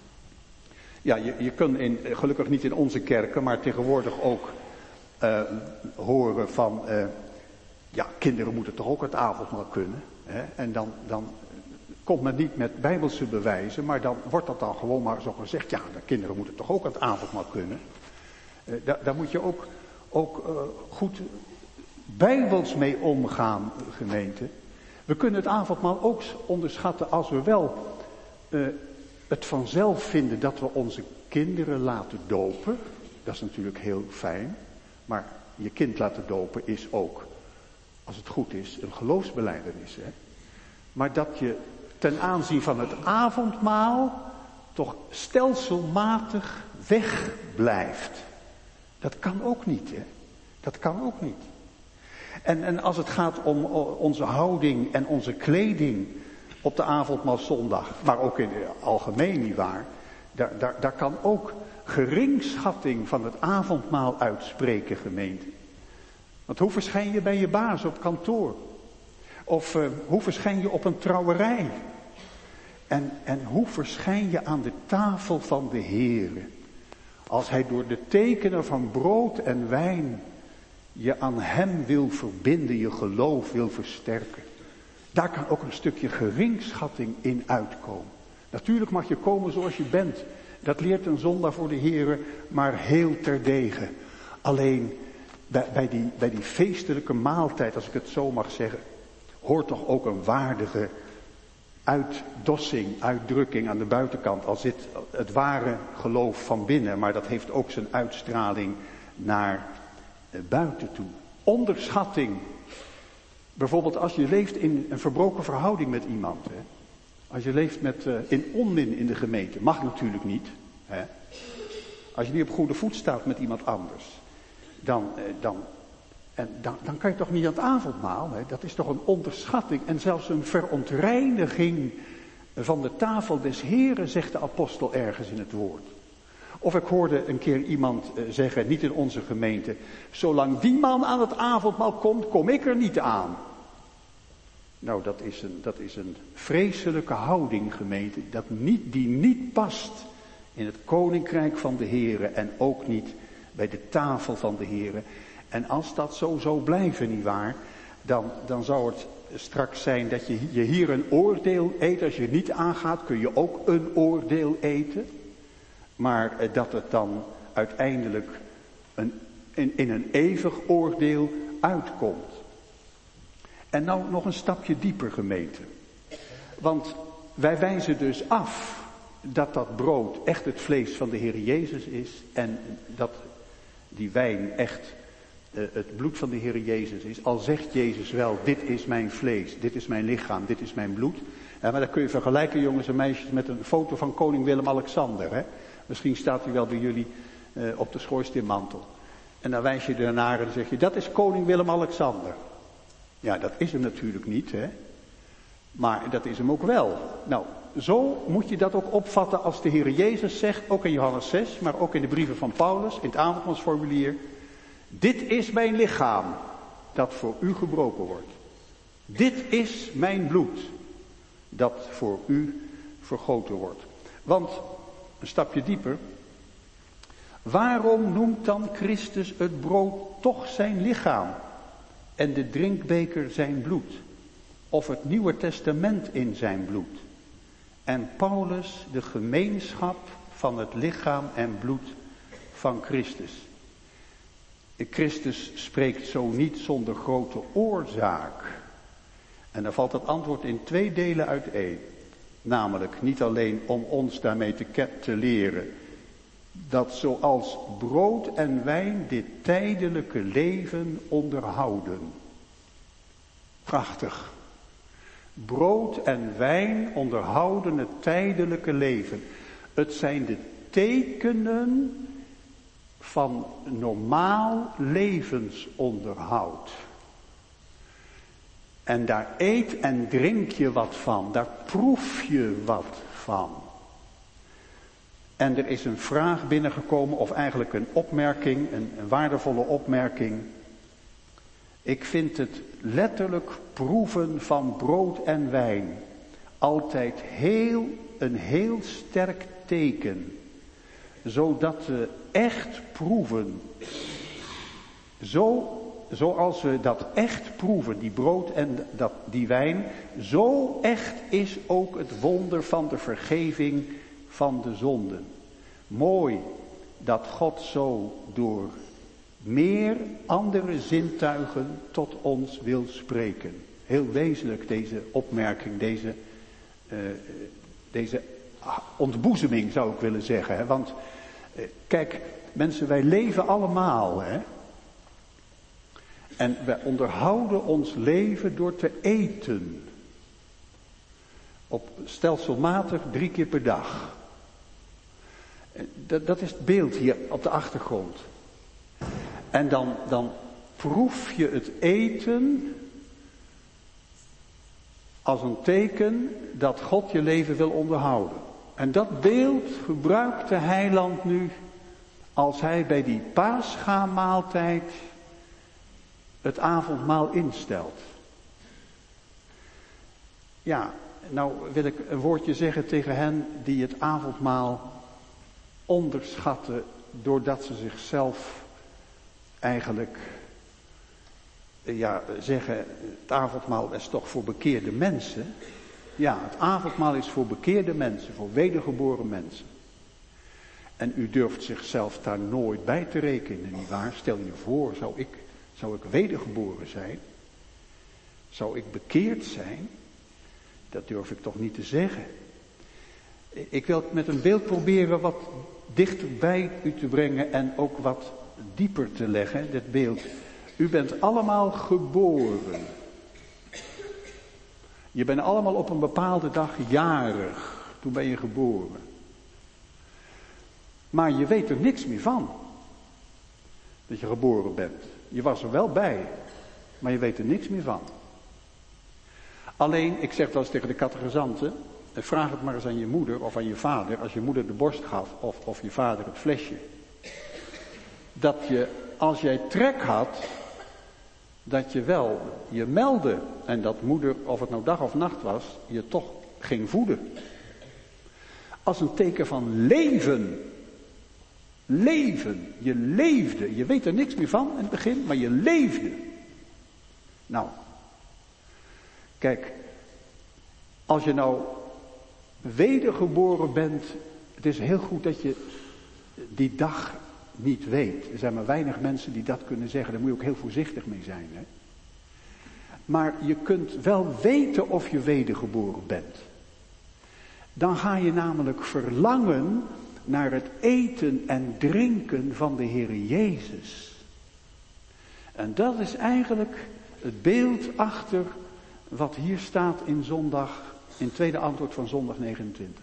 Ja, je kunt gelukkig niet in onze kerken, maar tegenwoordig ook horen van, kinderen moeten toch ook het avondmaal kunnen. Hè? En dan komt men niet met bijbelse bewijzen, maar dan wordt dat dan gewoon maar zo gezegd, ja, de kinderen moeten toch ook het avondmaal kunnen. Daar moet je ook goed bijbels mee omgaan, gemeente. We kunnen het avondmaal ook onderschatten als we wel het vanzelf vinden dat we onze kinderen laten dopen. Dat is natuurlijk heel fijn. Maar je kind laten dopen is ook, als het goed is, een geloofsbelijdenis. Hè? Maar dat je ten aanzien van het avondmaal toch stelselmatig wegblijft. Dat kan ook niet, hè. Dat kan ook niet. En als het gaat om onze houding en onze kleding op de avondmaalzondag, maar ook in het algemeen nietwaar, daar kan ook geringschatting van het avondmaal uitspreken, gemeente. Want hoe verschijn je bij je baas op kantoor? Of hoe verschijn je op een trouwerij? En hoe verschijn je aan de tafel van de Heere? Als hij door de tekenen van brood en wijn je aan hem wil verbinden, je geloof wil versterken. Daar kan ook een stukje geringschatting in uitkomen. Natuurlijk mag je komen zoals je bent. Dat leert een zondag voor de Heere, maar heel terdege. Alleen bij die feestelijke maaltijd, als ik het zo mag zeggen, hoort toch ook een waardige uitdrukking aan de buitenkant. Al zit het ware geloof van binnen, maar dat heeft ook zijn uitstraling naar buiten toe. Onderschatting. Bijvoorbeeld als je leeft in een verbroken verhouding met iemand. Hè. Als je leeft in onmin in de gemeente. Mag natuurlijk niet. Hè. Als je niet op goede voet staat met iemand anders. Dan kan je toch niet aan het avondmaal. Hè. Dat is toch een onderschatting. En zelfs een verontreiniging van de tafel des Heren, zegt de apostel ergens in het woord. Of ik hoorde een keer iemand zeggen, niet in onze gemeente, zolang die man aan het avondmaal komt, kom ik er niet aan. Nou, dat is een vreselijke houding, gemeente, die niet past in het koninkrijk van de Heere en ook niet bij de tafel van de Heere. En als dat zo zou blijven, nietwaar, dan zou het straks zijn dat je hier een oordeel eet. Als je niet aangaat, kun je ook een oordeel eten. Maar dat het dan uiteindelijk in een eeuwig oordeel uitkomt. En nou nog een stapje dieper, gemeente. Want wij wijzen dus af dat brood echt het vlees van de Heer Jezus is. En dat die wijn echt het bloed van de Heer Jezus is. Al zegt Jezus wel, dit is mijn vlees, dit is mijn lichaam, dit is mijn bloed. Maar dat kun je vergelijken, jongens en meisjes, met een foto van koning Willem-Alexander. Hè? Misschien staat hij wel bij jullie op de schoorsteenmantel. En dan wijs je ernaar en dan zeg je, dat is koning Willem-Alexander. Ja, dat is hem natuurlijk niet, hè. Maar dat is hem ook wel. Nou, zo moet je dat ook opvatten als de Heer Jezus zegt, ook in Johannes 6, maar ook in de brieven van Paulus, in het avondmaalsformulier. Dit is mijn lichaam, dat voor u gebroken wordt. Dit is mijn bloed, dat voor u vergoten wordt. Want, een stapje dieper, waarom noemt dan Christus het brood toch zijn lichaam en de drinkbeker zijn bloed? Of het Nieuwe Testament in zijn bloed? En Paulus de gemeenschap van het lichaam en bloed van Christus. Christus spreekt zo niet zonder grote oorzaak. En dan valt het antwoord in 2 delen uiteen. Namelijk niet alleen om ons daarmee te leren dat zoals brood en wijn dit tijdelijke leven onderhouden. Prachtig. Brood en wijn onderhouden het tijdelijke leven. Het zijn de tekenen van normaal levensonderhoud. En daar eet en drink je wat van, daar proef je wat van. En er is een vraag binnengekomen, of eigenlijk een opmerking, een waardevolle opmerking. Ik vind het letterlijk proeven van brood en wijn altijd een heel sterk teken. Zodat we echt proeven, zoals we dat echt proeven, die brood en die wijn, zo echt is ook het wonder van de vergeving van de zonden. Mooi dat God zo door meer andere zintuigen tot ons wil spreken. heel wezenlijk, deze opmerking, deze ontboezeming zou ik willen zeggen. Hè? Want kijk, mensen, wij leven allemaal. Hè? En wij onderhouden ons leven door te eten. Op stelselmatig 3 keer per dag. Dat is het beeld hier op de achtergrond. En dan proef je het eten als een teken dat God je leven wil onderhouden. En dat beeld gebruikt de heiland nu als hij bij die Paschamaaltijd het avondmaal instelt. Ja, nou wil ik een woordje zeggen tegen hen die het avondmaal onderschatten doordat ze zichzelf eigenlijk zeggen, het avondmaal is toch voor bekeerde mensen. Ja, het avondmaal is voor bekeerde mensen, voor wedergeboren mensen. En u durft zichzelf daar nooit bij te rekenen, nietwaar? Stel je voor, zou ik wedergeboren zijn? Zou ik bekeerd zijn? Dat durf ik toch niet te zeggen. Ik wil het met een beeld proberen wat dichter bij u te brengen en ook wat dieper te leggen, dit beeld. U bent allemaal geboren. Je bent allemaal op een bepaalde dag jarig. Toen ben je geboren. Maar je weet er niks meer van. Dat je geboren bent. Je was er wel bij. Maar je weet er niks meer van. Alleen, ik zeg wel eens tegen de catechizanten. Vraag het maar eens aan je moeder of aan je vader. Als je moeder de borst gaf of je vader het flesje. Dat je, als jij trek had, dat je wel je meldde. En dat moeder, of het nou dag of nacht was, je toch ging voeden. Als een teken van leven. Leven. Je leefde. Je weet er niks meer van in het begin, maar je leefde. Nou. Kijk. Als je nou wedergeboren bent. Het is heel goed dat je die dag niet weet. Er zijn maar weinig mensen die dat kunnen zeggen. Daar moet je ook heel voorzichtig mee zijn. Hè? Maar je kunt wel weten of je wedergeboren bent. Dan ga je namelijk verlangen naar het eten en drinken van de Heer Jezus. En dat is eigenlijk het beeld achter wat hier staat in in tweede antwoord van zondag 29.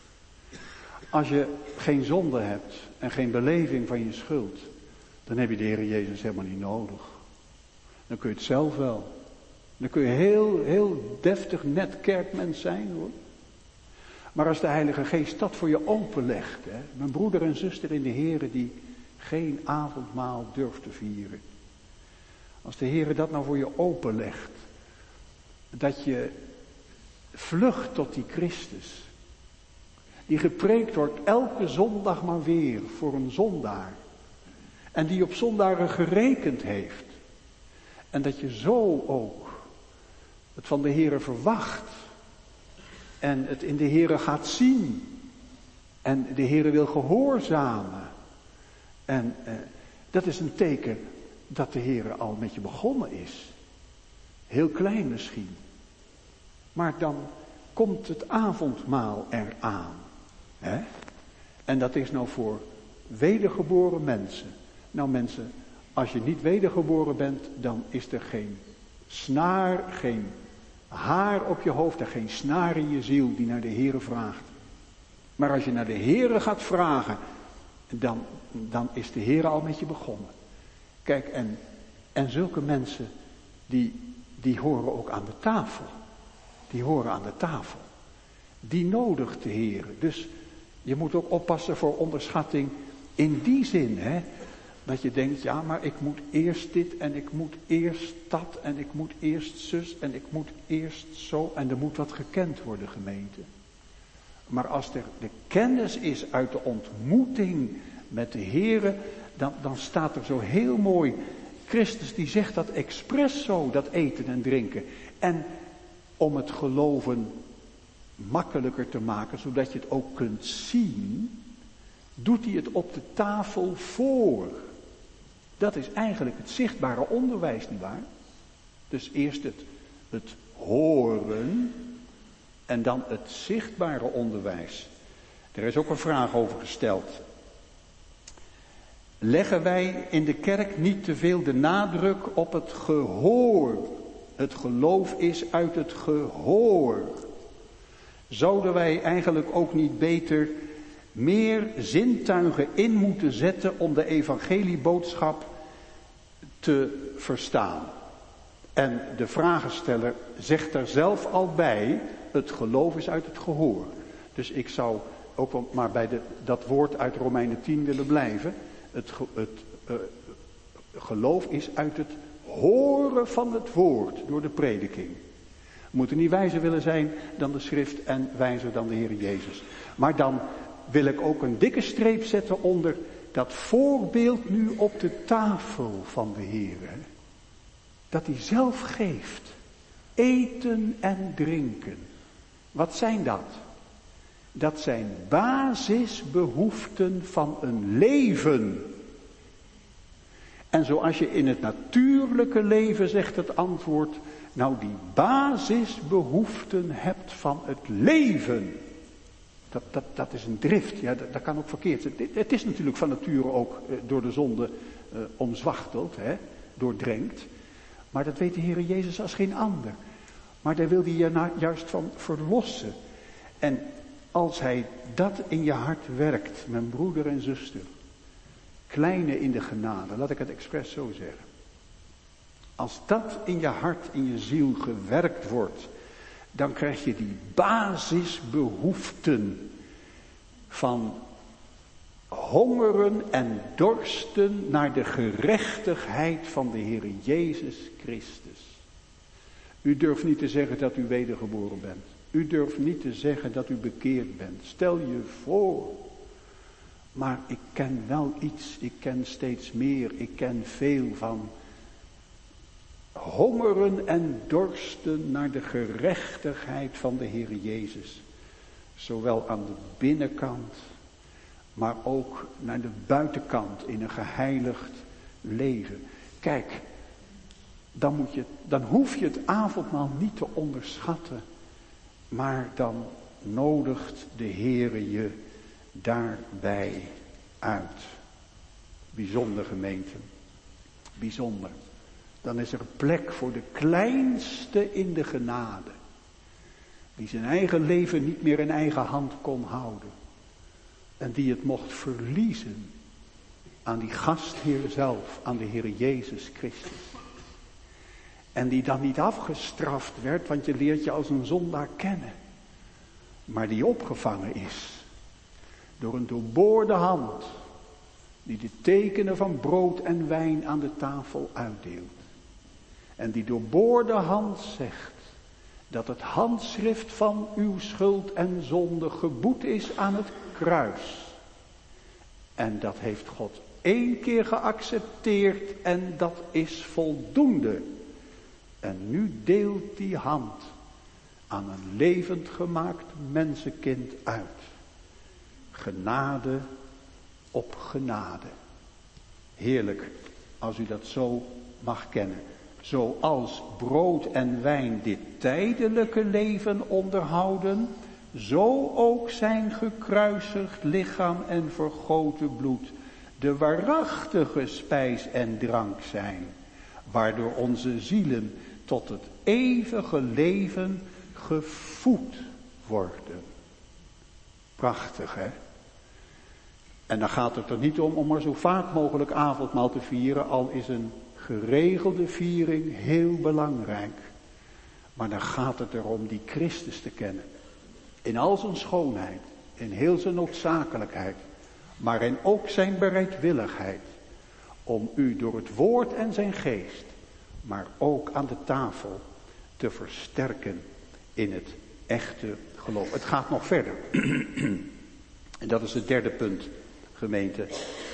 Als je geen zonde hebt en geen beleving van je schuld, dan heb je de Heer Jezus helemaal niet nodig. Dan kun je het zelf wel. Dan kun je heel deftig, net kerkmens zijn, hoor. Maar als de Heilige Geest dat voor je openlegt, hè, mijn broeder en zuster in de Heer die geen avondmaal durft te vieren. Als de Heer dat nou voor je openlegt, dat je vlucht tot die Christus, die gepreekt wordt elke zondag maar weer voor een zondaar. En die op zondaren gerekend heeft. En dat je zo ook het van de Heere verwacht. En het in de Heere gaat zien. En de Heere wil gehoorzamen. En dat is een teken dat de Heere al met je begonnen is. Heel klein misschien. Maar dan komt het avondmaal eraan. Hè? En dat is nou voor wedergeboren mensen. Nou mensen, als je niet wedergeboren bent, dan is er geen snaar, geen haar op je hoofd en geen snaar in je ziel die naar de Heere vraagt. Maar als je naar de Heere gaat vragen, dan is de Heere al met je begonnen. Kijk, en zulke mensen, die horen ook aan de tafel. Die horen aan de tafel. Die nodigt de Heere. Dus je moet ook oppassen voor onderschatting in die zin, hè. Dat je denkt, ja, maar ik moet eerst dit en ik moet eerst dat en ik moet eerst zus en ik moet eerst zo en er moet wat gekend worden, gemeente. Maar als er de kennis is uit de ontmoeting met de Heere, dan staat er zo heel mooi, Christus die zegt dat expres zo, dat eten en drinken. En om het geloven makkelijker te maken, zodat je het ook kunt zien, doet hij het op de tafel voor. Dat is eigenlijk het zichtbare onderwijs, nietwaar? Dus eerst het het horen en dan het zichtbare onderwijs. Er is ook een vraag over gesteld. Leggen wij in de kerk niet te veel de nadruk op het gehoor? Het geloof is uit het gehoor. Zouden wij eigenlijk ook niet beter meer zintuigen in moeten zetten om de evangelieboodschap te verstaan? En de vragensteller zegt er zelf al bij, het geloof is uit het gehoor. Dus ik zou ook wel maar bij dat woord uit Romeinen 10 willen blijven. Het geloof is uit het horen van het woord door de prediking. We moeten niet wijzer willen zijn dan de schrift en wijzer dan de Heer Jezus. Maar dan wil ik ook een dikke streep zetten onder dat voorbeeld nu op de tafel van de Heer. Dat hij zelf geeft. Eten en drinken. Wat zijn dat? Dat zijn basisbehoeften van een leven. En zoals je in het natuurlijke leven, zegt het antwoord, nou die basisbehoeften hebt van het leven. Dat is een drift, ja, dat kan ook verkeerd zijn. Het is natuurlijk van nature ook door de zonde omzwachteld, doordrenkt. Maar dat weet de Heer Jezus als geen ander. Maar daar wil hij je juist van verlossen. En als hij dat in je hart werkt, mijn broeder en zuster, kleine in de genade, laat ik het expres zo zeggen. Als dat in je hart, in je ziel gewerkt wordt, dan krijg je die basisbehoeften van hongeren en dorsten naar de gerechtigheid van de Heer Jezus Christus. U durft niet te zeggen dat u wedergeboren bent. U durft niet te zeggen dat u bekeerd bent. Stel je voor. Maar ik ken wel iets, ik ken steeds meer, ik ken veel van hongeren en dorsten naar de gerechtigheid van de Heer Jezus. Zowel aan de binnenkant, maar ook naar de buitenkant in een geheiligd leven. Kijk, dan hoef je het avondmaal niet te onderschatten, maar dan nodigt de Heere je daarbij uit. Bijzonder gemeente. Bijzonder. Dan is er plek voor de kleinste in de genade. Die zijn eigen leven niet meer in eigen hand kon houden. En die het mocht verliezen aan die gastheer zelf, aan de Heer Jezus Christus. En die dan niet afgestraft werd, want je leert je als een zondaar kennen. Maar die opgevangen is door een doorboorde hand, die de tekenen van brood en wijn aan de tafel uitdeelt. En die doorboorde hand zegt dat het handschrift van uw schuld en zonde geboet is aan het kruis. En dat heeft God 1 keer geaccepteerd en dat is voldoende. En nu deelt die hand aan een levend gemaakt mensenkind uit. Genade op genade. Heerlijk als u dat zo mag kennen. Zoals brood en wijn dit tijdelijke leven onderhouden, zo ook zijn gekruisigd lichaam en vergoten bloed de waarachtige spijs en drank zijn, waardoor onze zielen tot het eeuwige leven gevoed worden. Prachtig, hè? En dan gaat het er niet om maar zo vaak mogelijk avondmaal te vieren, al is een geregelde viering heel belangrijk. Maar dan gaat het erom die Christus te kennen. In al zijn schoonheid, in heel zijn noodzakelijkheid, maar in ook zijn bereidwilligheid. Om u door het woord en zijn geest, maar ook aan de tafel te versterken in het echte geloof. Het gaat nog verder. En dat is het derde punt, gemeente.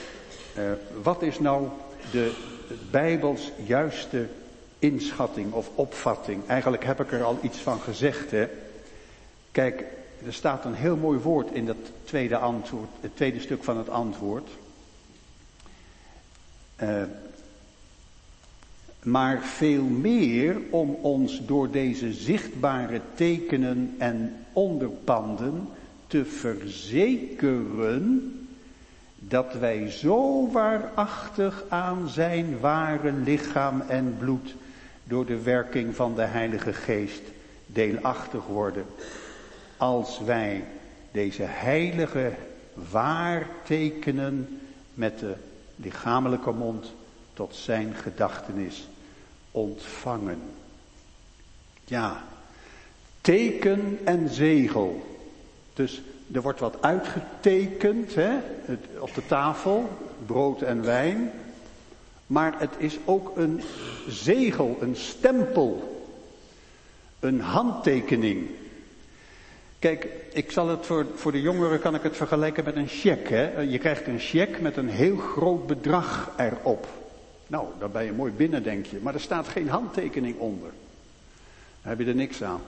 Wat is nou de Bijbels juiste inschatting of opvatting? Eigenlijk heb ik er al iets van gezegd, hè. Kijk, er staat een heel mooi woord in dat tweede antwoord, het tweede stuk van het antwoord. maar veel meer om ons door deze zichtbare tekenen en onderpanden te verzekeren dat wij zo waarachtig aan zijn ware lichaam en bloed door de werking van de Heilige Geest deelachtig worden, als wij deze heilige waartekenen met de lichamelijke mond tot zijn gedachtenis ontvangen. Ja, teken en zegel. Dus er wordt wat uitgetekend op de tafel, brood en wijn. Maar het is ook een zegel, een stempel, een handtekening. Kijk, ik zal het voor de jongeren kan ik het vergelijken met een cheque. Je krijgt een cheque met een heel groot bedrag erop. Nou, daar ben je mooi binnen, denk je. Maar er staat geen handtekening onder. Dan heb je er niks aan.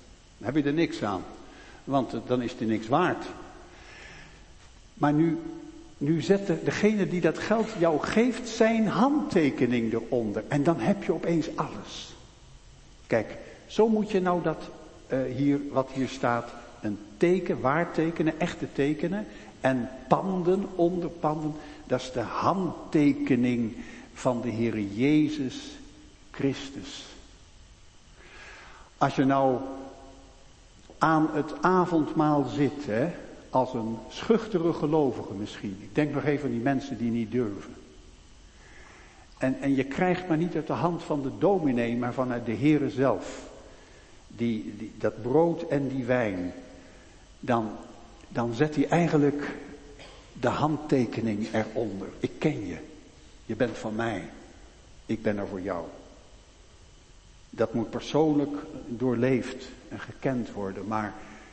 Want dan is het niks waard. Maar nu zet degene die dat geld jou geeft zijn handtekening eronder. En dan heb je opeens alles. Kijk, zo moet je nou dat wat hier staat, een teken, waartekenen, echte tekenen. En panden, onderpanden, dat is de handtekening van de Heere Jezus Christus. Als je nou aan het avondmaal zit, als een schuchtere gelovige misschien. Ik denk nog even aan die mensen die niet durven. En je krijgt maar niet uit de hand van de dominee, maar vanuit de Heere zelf. Dat brood en die wijn. Dan zet hij eigenlijk de handtekening eronder. Ik ken je. Je bent van mij. Ik ben er voor jou. Dat moet persoonlijk doorleefd en gekend worden. Maar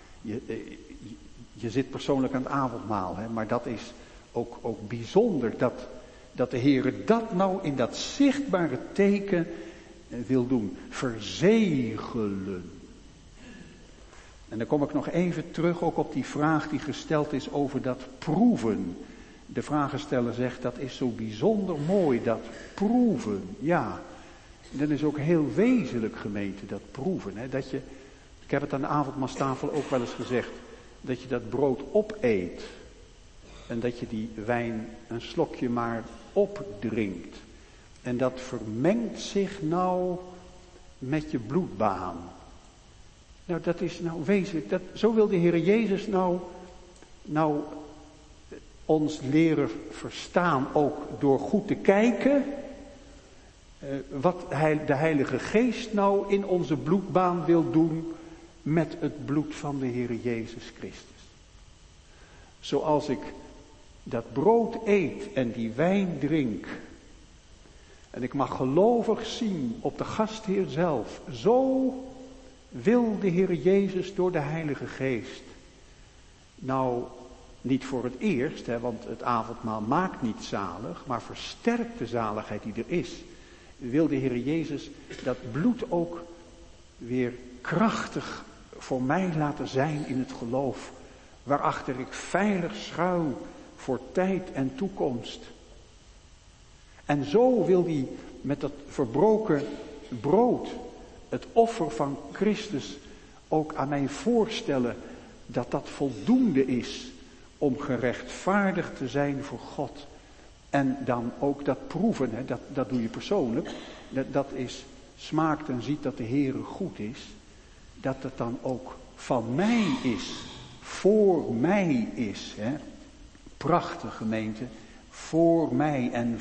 je zit persoonlijk aan het avondmaal. Maar dat is ook bijzonder. Dat de Heer dat nou in dat zichtbare teken wil doen. Verzegelen. En dan kom ik nog even terug ook op die vraag die gesteld is over dat proeven. De vragensteller zegt dat is zo bijzonder mooi, dat proeven. Ja, dat is ook heel wezenlijk, gemeente, dat proeven. Ik heb het aan de avondmaalstafel ook wel eens gezegd, dat je dat brood opeet. En dat je die wijn een slokje maar opdrinkt. En dat vermengt zich nou met je bloedbaan. Nou, dat is nou wezenlijk. Zo wil de Heer Jezus nou ons leren verstaan, ook door goed te kijken, wat de Heilige Geest nou in onze bloedbaan wil doen met het bloed van de Heer Jezus Christus. Zoals ik dat brood eet en die wijn drink, en ik mag gelovig zien op de gastheer zelf, zo wil de Heer Jezus door de Heilige Geest, nou niet voor het eerst, want het avondmaal maakt niet zalig, maar versterkt de zaligheid die er is, wil de Heer Jezus dat bloed ook weer krachtig voor mij laten zijn in het geloof, waarachter ik veilig schuil voor tijd en toekomst. En zo wil hij met dat verbroken brood, het offer van Christus, ook aan mij voorstellen dat dat voldoende is om gerechtvaardigd te zijn voor God. En dan ook dat proeven, dat doe je persoonlijk. Dat is, smaakt en ziet dat de Heere goed is. Dat het dan ook van mij is, voor mij is. Prachtig, gemeente, voor mij en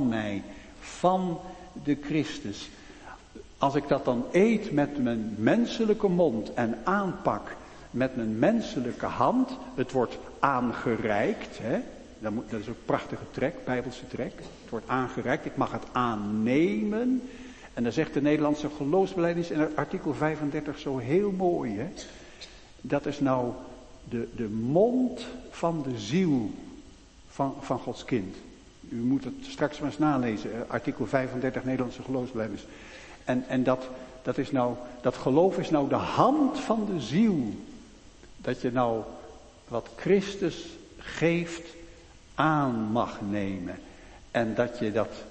van de Christus. Als ik dat dan eet met mijn menselijke mond en aanpak met mijn menselijke hand, het wordt aangereikt, dat is ook een prachtige trek, bijbelse trek. Het wordt aangereikt, ik mag het aannemen. En dan zegt de Nederlandse geloofsbelijdenis in artikel 35 zo heel mooi. Dat is nou de mond van de ziel van Gods kind. U moet het straks maar eens nalezen, artikel 35 Nederlandse geloofsbelijdenis. En dat is nou, dat geloof is nou de hand van de ziel. Dat je nou wat Christus geeft aan mag nemen. En dat je dat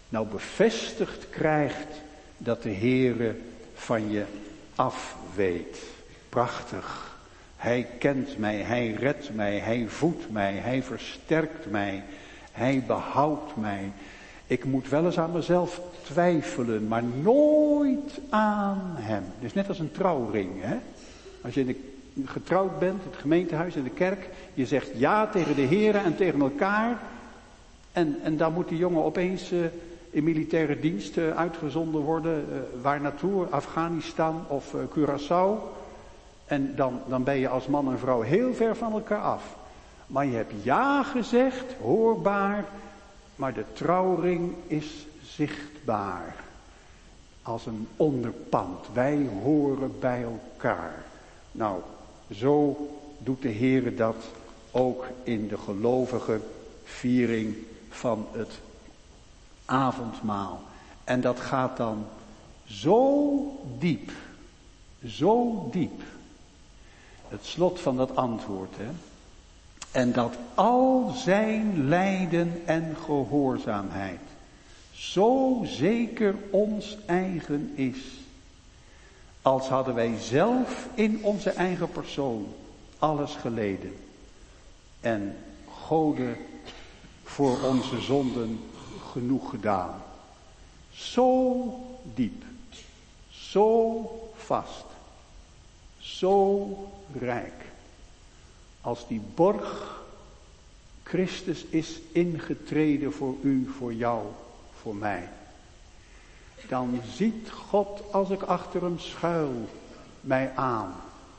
nou bevestigd krijgt dat de Heere van je afweet. Prachtig. Hij kent mij, hij redt mij, hij voedt mij, hij versterkt mij, hij behoudt mij. Ik moet wel eens aan mezelf twijfelen, maar nooit aan hem. Het is net als een trouwring, hè? Als je getrouwd bent, het gemeentehuis en de kerk, je zegt ja tegen de Heere en tegen elkaar. En dan moet die jongen opeens in militaire dienst uitgezonden worden. Waar naartoe? Afghanistan of Curaçao. En dan ben je als man en vrouw heel ver van elkaar af. Maar je hebt ja gezegd, hoorbaar. Maar de trouwring is zichtbaar. Als een onderpand. Wij horen bij elkaar. Nou, zo doet de Heere dat ook in de gelovige viering van het avondmaal. En dat gaat dan zo diep. Zo diep. Het slot van dat antwoord, hè. En dat al zijn lijden en gehoorzaamheid zo zeker ons eigen is. Als hadden wij zelf in onze eigen persoon alles geleden. En Gode voor onze zonden genoeg gedaan. Zo diep. Zo vast. Zo rijk. Als die borg Christus is ingetreden voor u, voor jou, voor mij. Dan ziet God, als ik achter hem schuil, mij aan.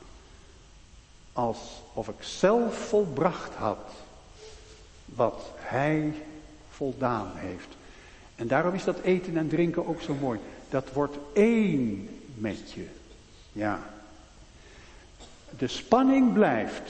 Alsof ik zelf volbracht had wat hij voldaan heeft. En daarom is dat eten en drinken ook zo mooi. Dat wordt één met je. Ja. De spanning blijft.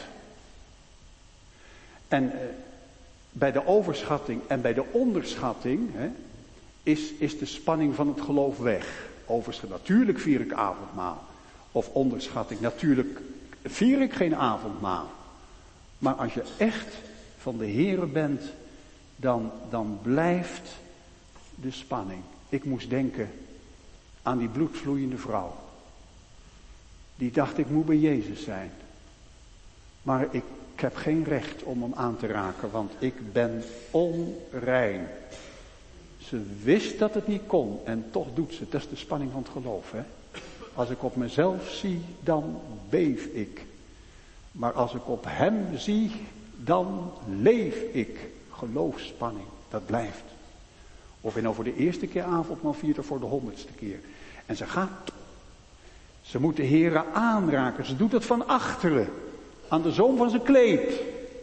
En bij de overschatting en bij de onderschatting is de spanning van het geloof weg. Natuurlijk vier ik avondmaal. Of onderschatting, natuurlijk vier ik geen avondmaal. Maar als je echt van de Heere bent, dan blijft de spanning. Ik moest denken aan die bloedvloeiende vrouw. Die dacht, ik moet bij Jezus zijn. Maar ik heb geen recht om hem aan te raken, want ik ben onrein. Ze wist dat het niet kon en toch doet ze het. Dat is de spanning van het geloof, hè. Als ik op mezelf zie, dan beef ik. Maar als ik op hem zie, dan leef ik. Geloofsspanning, dat blijft. Of je nou voor de eerste keer avondmaal viert of voor de 100ste keer. En ze gaat. Ze moet de Heere aanraken. Ze doet het van achteren. Aan de zoom van zijn kleed.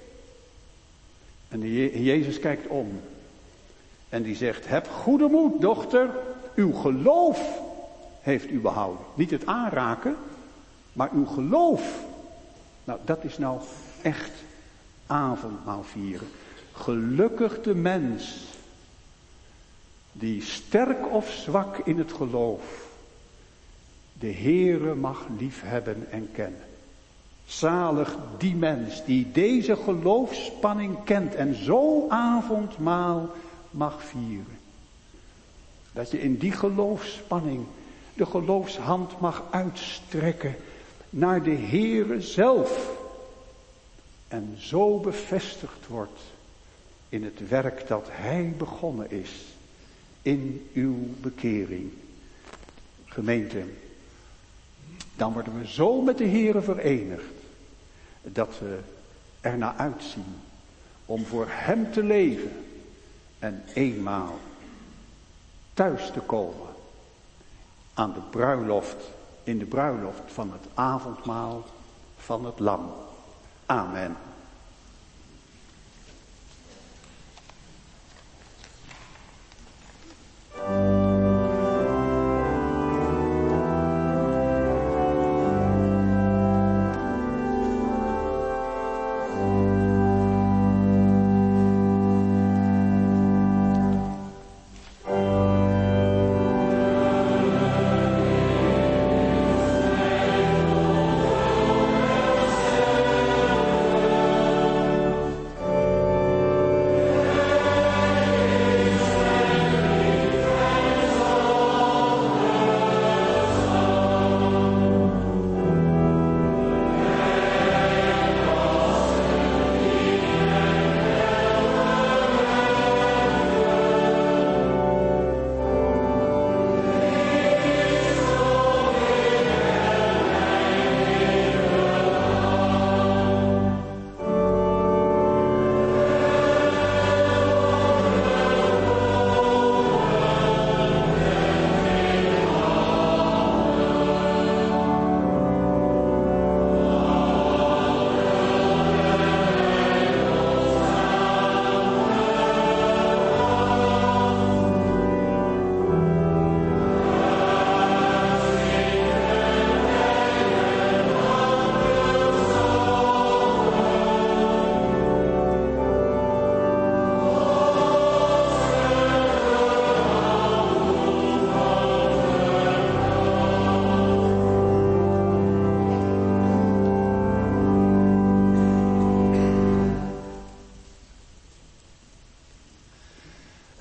En Jezus kijkt om. En die zegt, heb goede moed, dochter. Uw geloof heeft u behouden. Niet het aanraken, maar uw geloof. Nou, dat is nou echt avondmaal vieren. Gelukkig de mens die sterk of zwak in het geloof de Heere mag liefhebben en kennen. Zalig die mens die deze geloofsspanning kent en zo avondmaal mag vieren. Dat je in die geloofsspanning de geloofshand mag uitstrekken naar de Heere zelf. En zo bevestigd wordt in het werk dat Hij begonnen is in uw bekering. Gemeente, dan worden we zo met de Heere verenigd dat we ernaar uitzien om voor Hem te leven en eenmaal thuis te komen aan de bruiloft, in de bruiloft van het avondmaal van het Lam. Amen.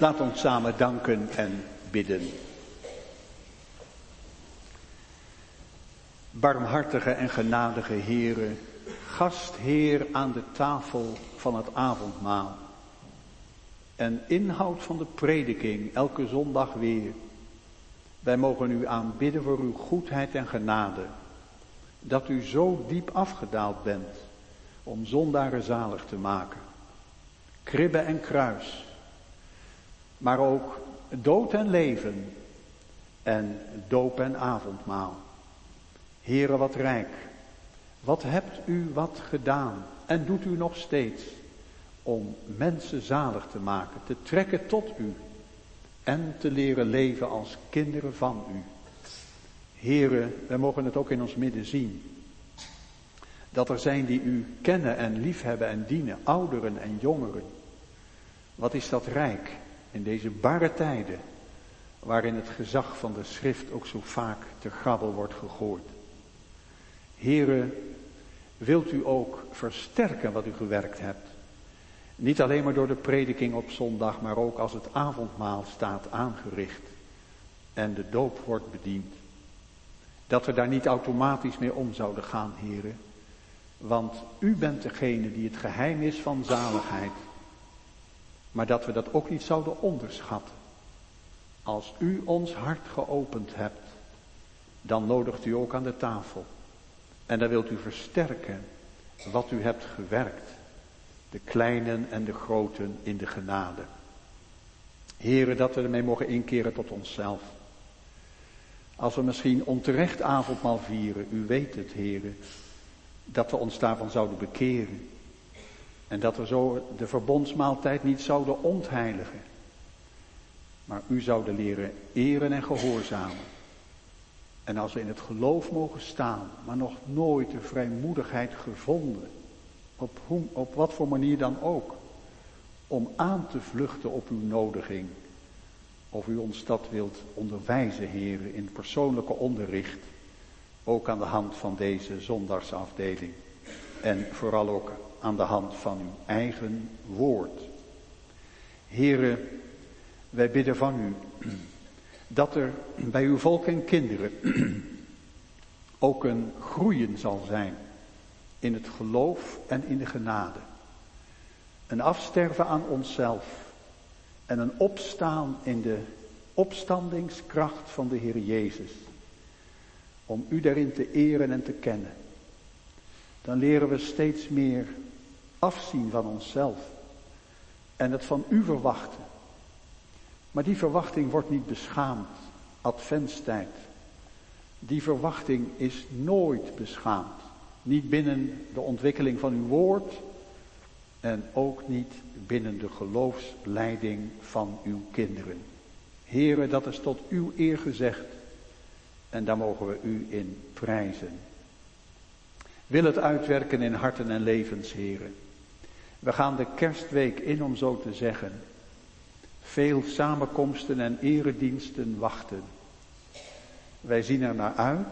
Laat ons samen danken en bidden. Barmhartige en genadige Heere, gastheer aan de tafel van het avondmaal. En inhoud van de prediking elke zondag weer. Wij mogen u aanbidden voor uw goedheid en genade. Dat u zo diep afgedaald bent om zondaren zalig te maken. Kribbe en kruis. Maar ook dood en leven. En doop en avondmaal. Heere, wat rijk. Wat hebt u wat gedaan en doet u nog steeds om mensen zalig te maken, te trekken tot u en te leren leven als kinderen van u. Heere, wij mogen het ook in ons midden zien. Dat er zijn die u kennen en liefhebben en dienen, ouderen en jongeren. Wat is dat rijk in deze barre tijden, waarin het gezag van de schrift ook zo vaak te grabbel wordt gegooid. Heere, wilt u ook versterken wat u gewerkt hebt? Niet alleen maar door de prediking op zondag, maar ook als het avondmaal staat aangericht en de doop wordt bediend. Dat we daar niet automatisch mee om zouden gaan, Heere. Want u bent degene die het geheim is van zaligheid. Maar dat we dat ook niet zouden onderschatten. Als u ons hart geopend hebt, dan nodigt u ook aan de tafel. En dan wilt u versterken wat u hebt gewerkt. De kleinen en de groten in de genade. Heere, dat we ermee mogen inkeren tot onszelf. Als we misschien onterecht avondmaal vieren, u weet het, Heere, dat we ons daarvan zouden bekeren. En dat we zo de verbondsmaaltijd niet zouden ontheiligen. Maar u zouden leren eren en gehoorzamen. En als we in het geloof mogen staan, maar nog nooit de vrijmoedigheid gevonden, op wat voor manier dan ook, om aan te vluchten op uw nodiging. Of u ons dat wilt onderwijzen, Heere, in persoonlijke onderricht. Ook aan de hand van deze zondagsafdeling. En vooral ook aan de hand van uw eigen woord. Heere, wij bidden van u dat er bij uw volk en kinderen ook een groeien zal zijn in het geloof en in de genade. Een afsterven aan onszelf en een opstaan in de opstandingskracht van de Heer Jezus. Om u daarin te eren en te kennen. Dan leren we steeds meer afzien van onszelf en het van u verwachten. Maar die verwachting wordt niet beschaamd, adventstijd. Die verwachting is nooit beschaamd. Niet binnen de ontwikkeling van uw woord en ook niet binnen de geloofsleiding van uw kinderen. Heere, dat is tot uw eer gezegd en daar mogen we u in prijzen. Wil het uitwerken in harten en levens, Heere. We gaan de kerstweek in, om zo te zeggen. Veel samenkomsten en erediensten wachten. Wij zien er naar uit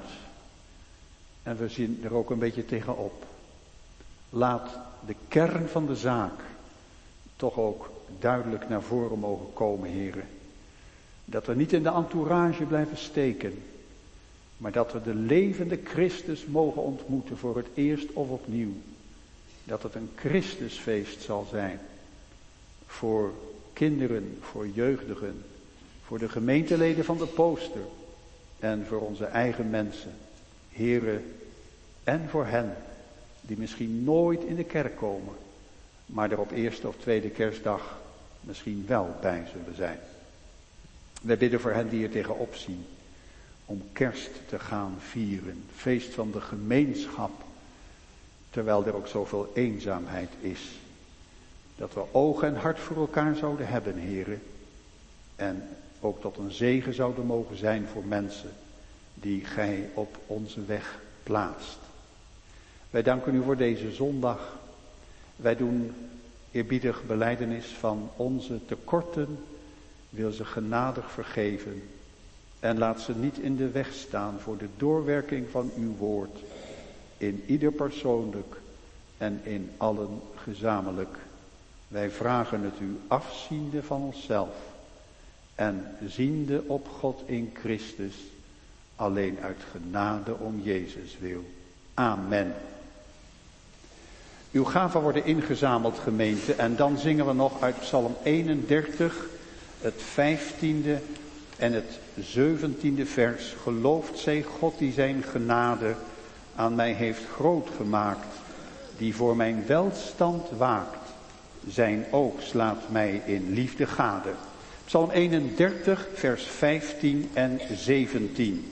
en we zien er ook een beetje tegenop. Laat de kern van de zaak toch ook duidelijk naar voren mogen komen, Heere. Dat we niet in de entourage blijven steken, maar dat we de levende Christus mogen ontmoeten voor het eerst of opnieuw. Dat het een Christusfeest zal zijn voor kinderen, voor jeugdigen, voor de gemeenteleden van de Pooster en voor onze eigen mensen, Heere, en voor hen die misschien nooit in de kerk komen, maar er op eerste of tweede kerstdag misschien wel bij zullen zijn. Wij bidden voor hen die er tegenop zien om kerst te gaan vieren, feest van de gemeenschap, terwijl er ook zoveel eenzaamheid is. Dat we oog en hart voor elkaar zouden hebben, Heere. En ook tot een zegen zouden mogen zijn voor mensen die gij op onze weg plaatst. Wij danken u voor deze zondag. Wij doen eerbiedig belijdenis van onze tekorten. Wil ze genadig vergeven. En laat ze niet in de weg staan voor de doorwerking van uw woord. In ieder persoonlijk en in allen gezamenlijk. Wij vragen het u afziende van onszelf en ziende op God in Christus, alleen uit genade om Jezus wil. Amen. Uw gaven worden ingezameld, gemeente, en dan zingen we nog uit Psalm 31, het 15e en het 17e vers. Geloofd zij God die zijn genade aan mij heeft groot gemaakt, die voor mijn welstand waakt. Zijn oog slaat mij in liefde gade. Psalm 31, vers 15 en 17.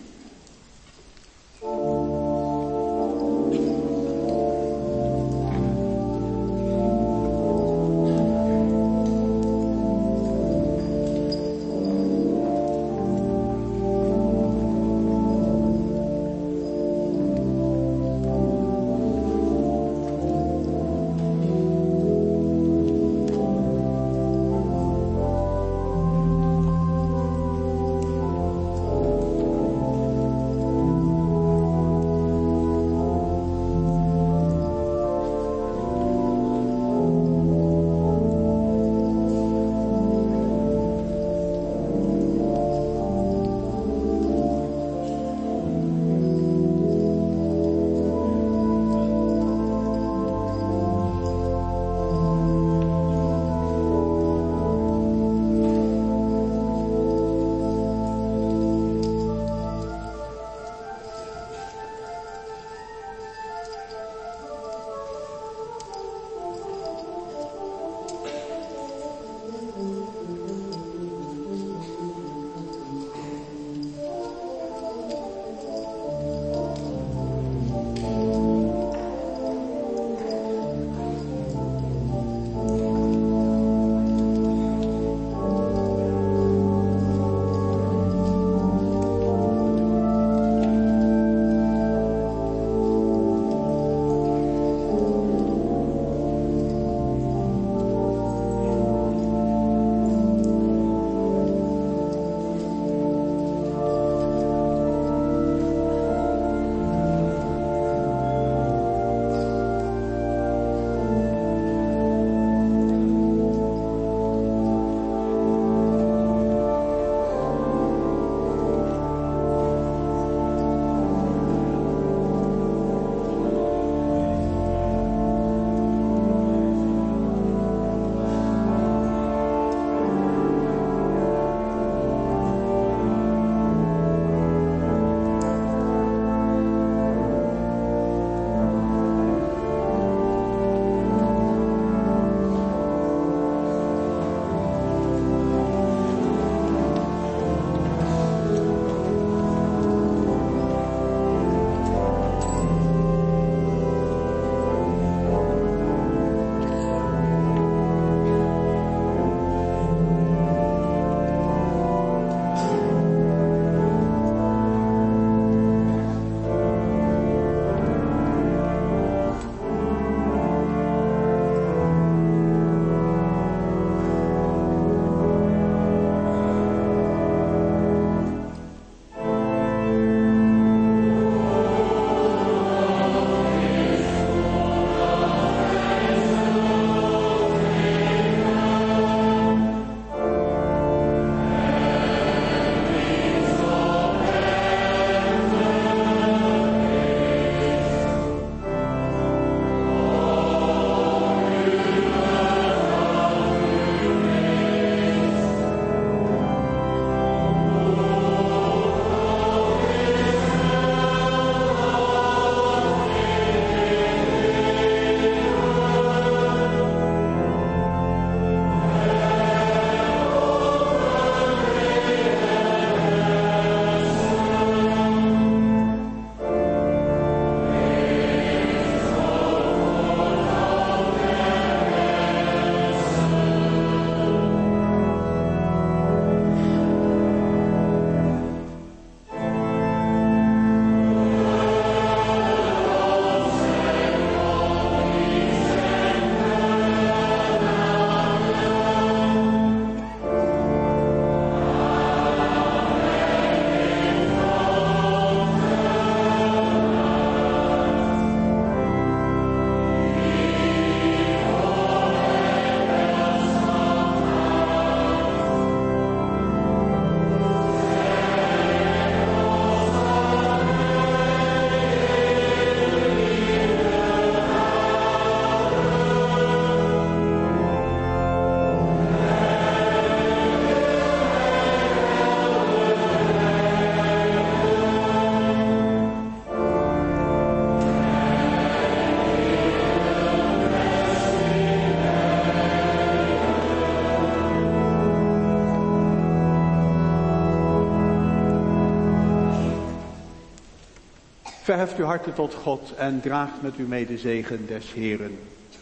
Verheft uw harten tot God en draagt met u mee de zegen des Heeren.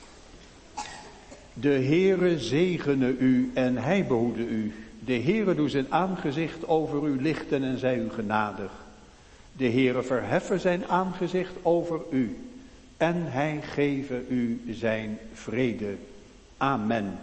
De Heere zegene u en hij behoede u. De Heere doe zijn aangezicht over u lichten en zij u genadig. De Heere verheffen zijn aangezicht over u en hij geven u zijn vrede. Amen.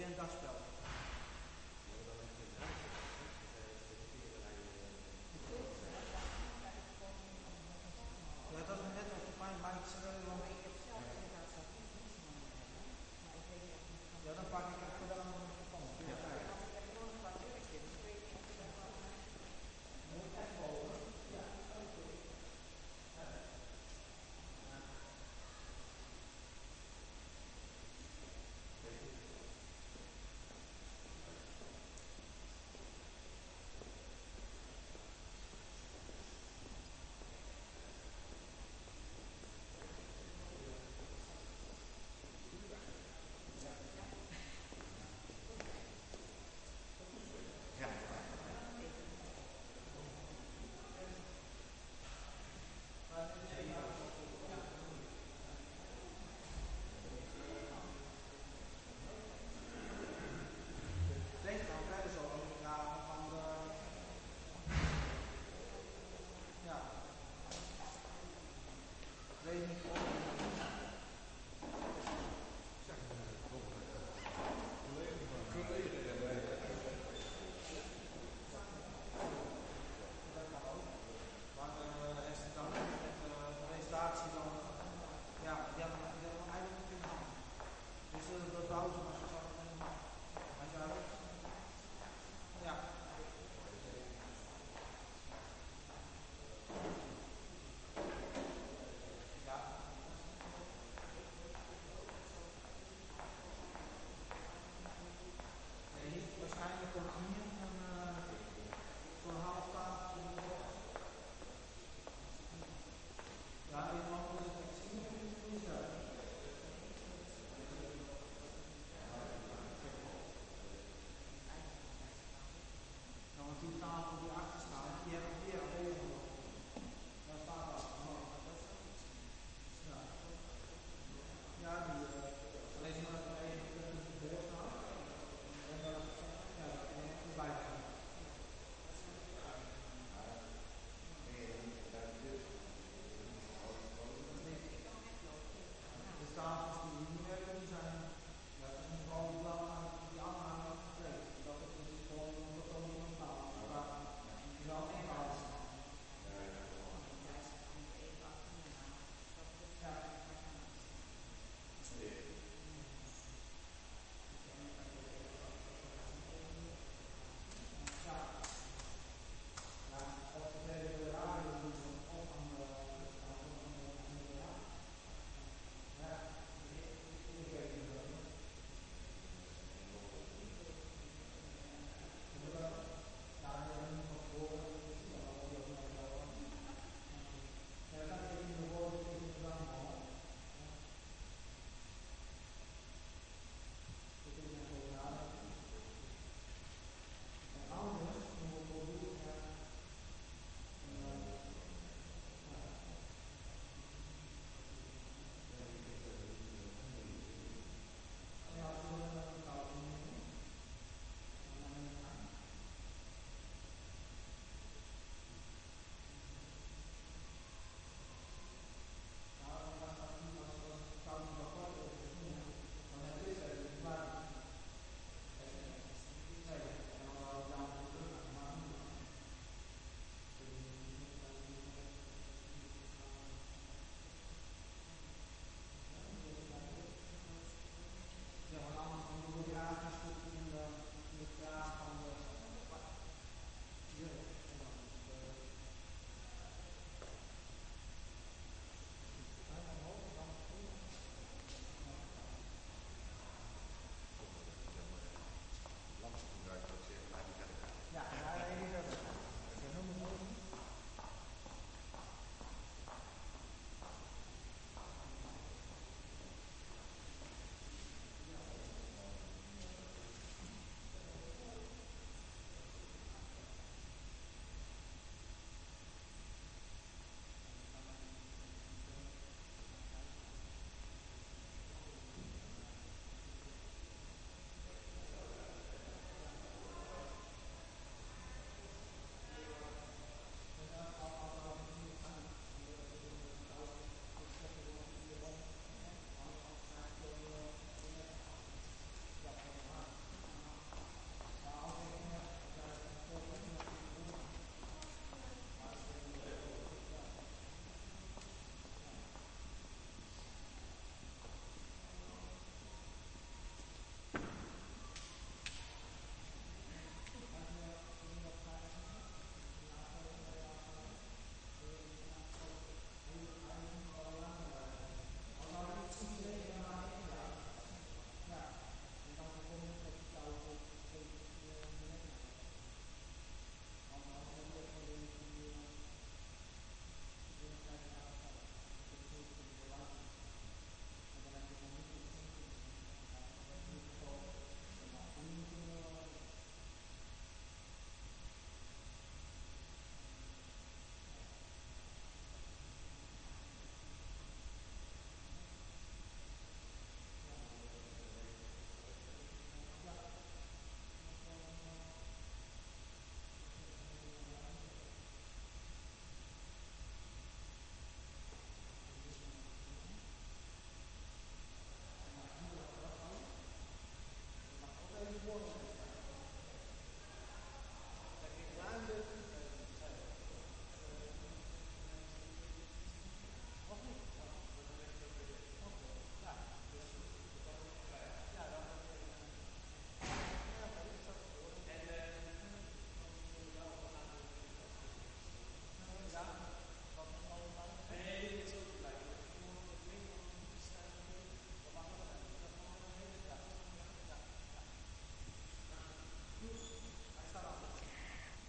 een dakspel? Ja, dat is net als voor mij, maar ik zeg wel. Ja, dan pak ik het voor de andere kant. Ja.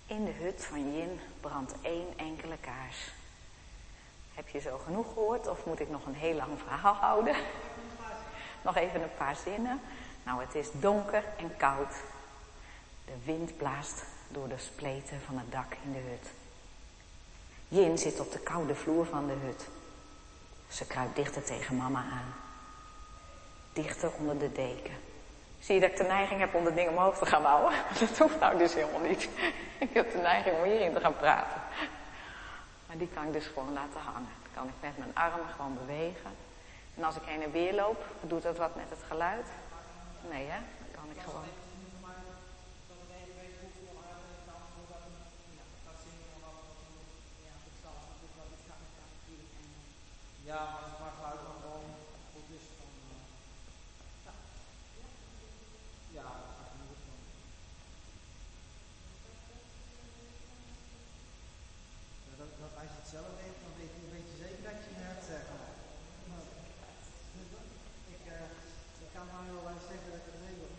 In de hut van Jin brandt 1 enkele kaars. Heb je zo genoeg gehoord of moet ik nog een heel lang verhaal houden? Nog even een paar zinnen. Nou, het is donker en koud. De wind blaast door de spleten van het dak in de hut. Jin zit op de koude vloer van de hut. Ze kruipt dichter tegen mama aan. Dichter onder de deken. Zie je dat ik de neiging heb om dat ding omhoog te gaan houden? Dat hoeft nou dus helemaal niet. Ik heb de neiging om hierin te gaan praten. Maar die kan ik dus gewoon laten hangen. Dan kan ik met mijn armen gewoon bewegen. En als ik heen en weer loop, doet dat wat met het geluid? Nee, hè? Dan kan ik gewoon. Ja, maar geluid dan gewoon goed is van. Ja, dat gaat niet goed van. Als je het zelf weet, dan weet je een beetje zeker dat je het hebt zeggen. Ik kan nou wel zeggen dat ik het weet.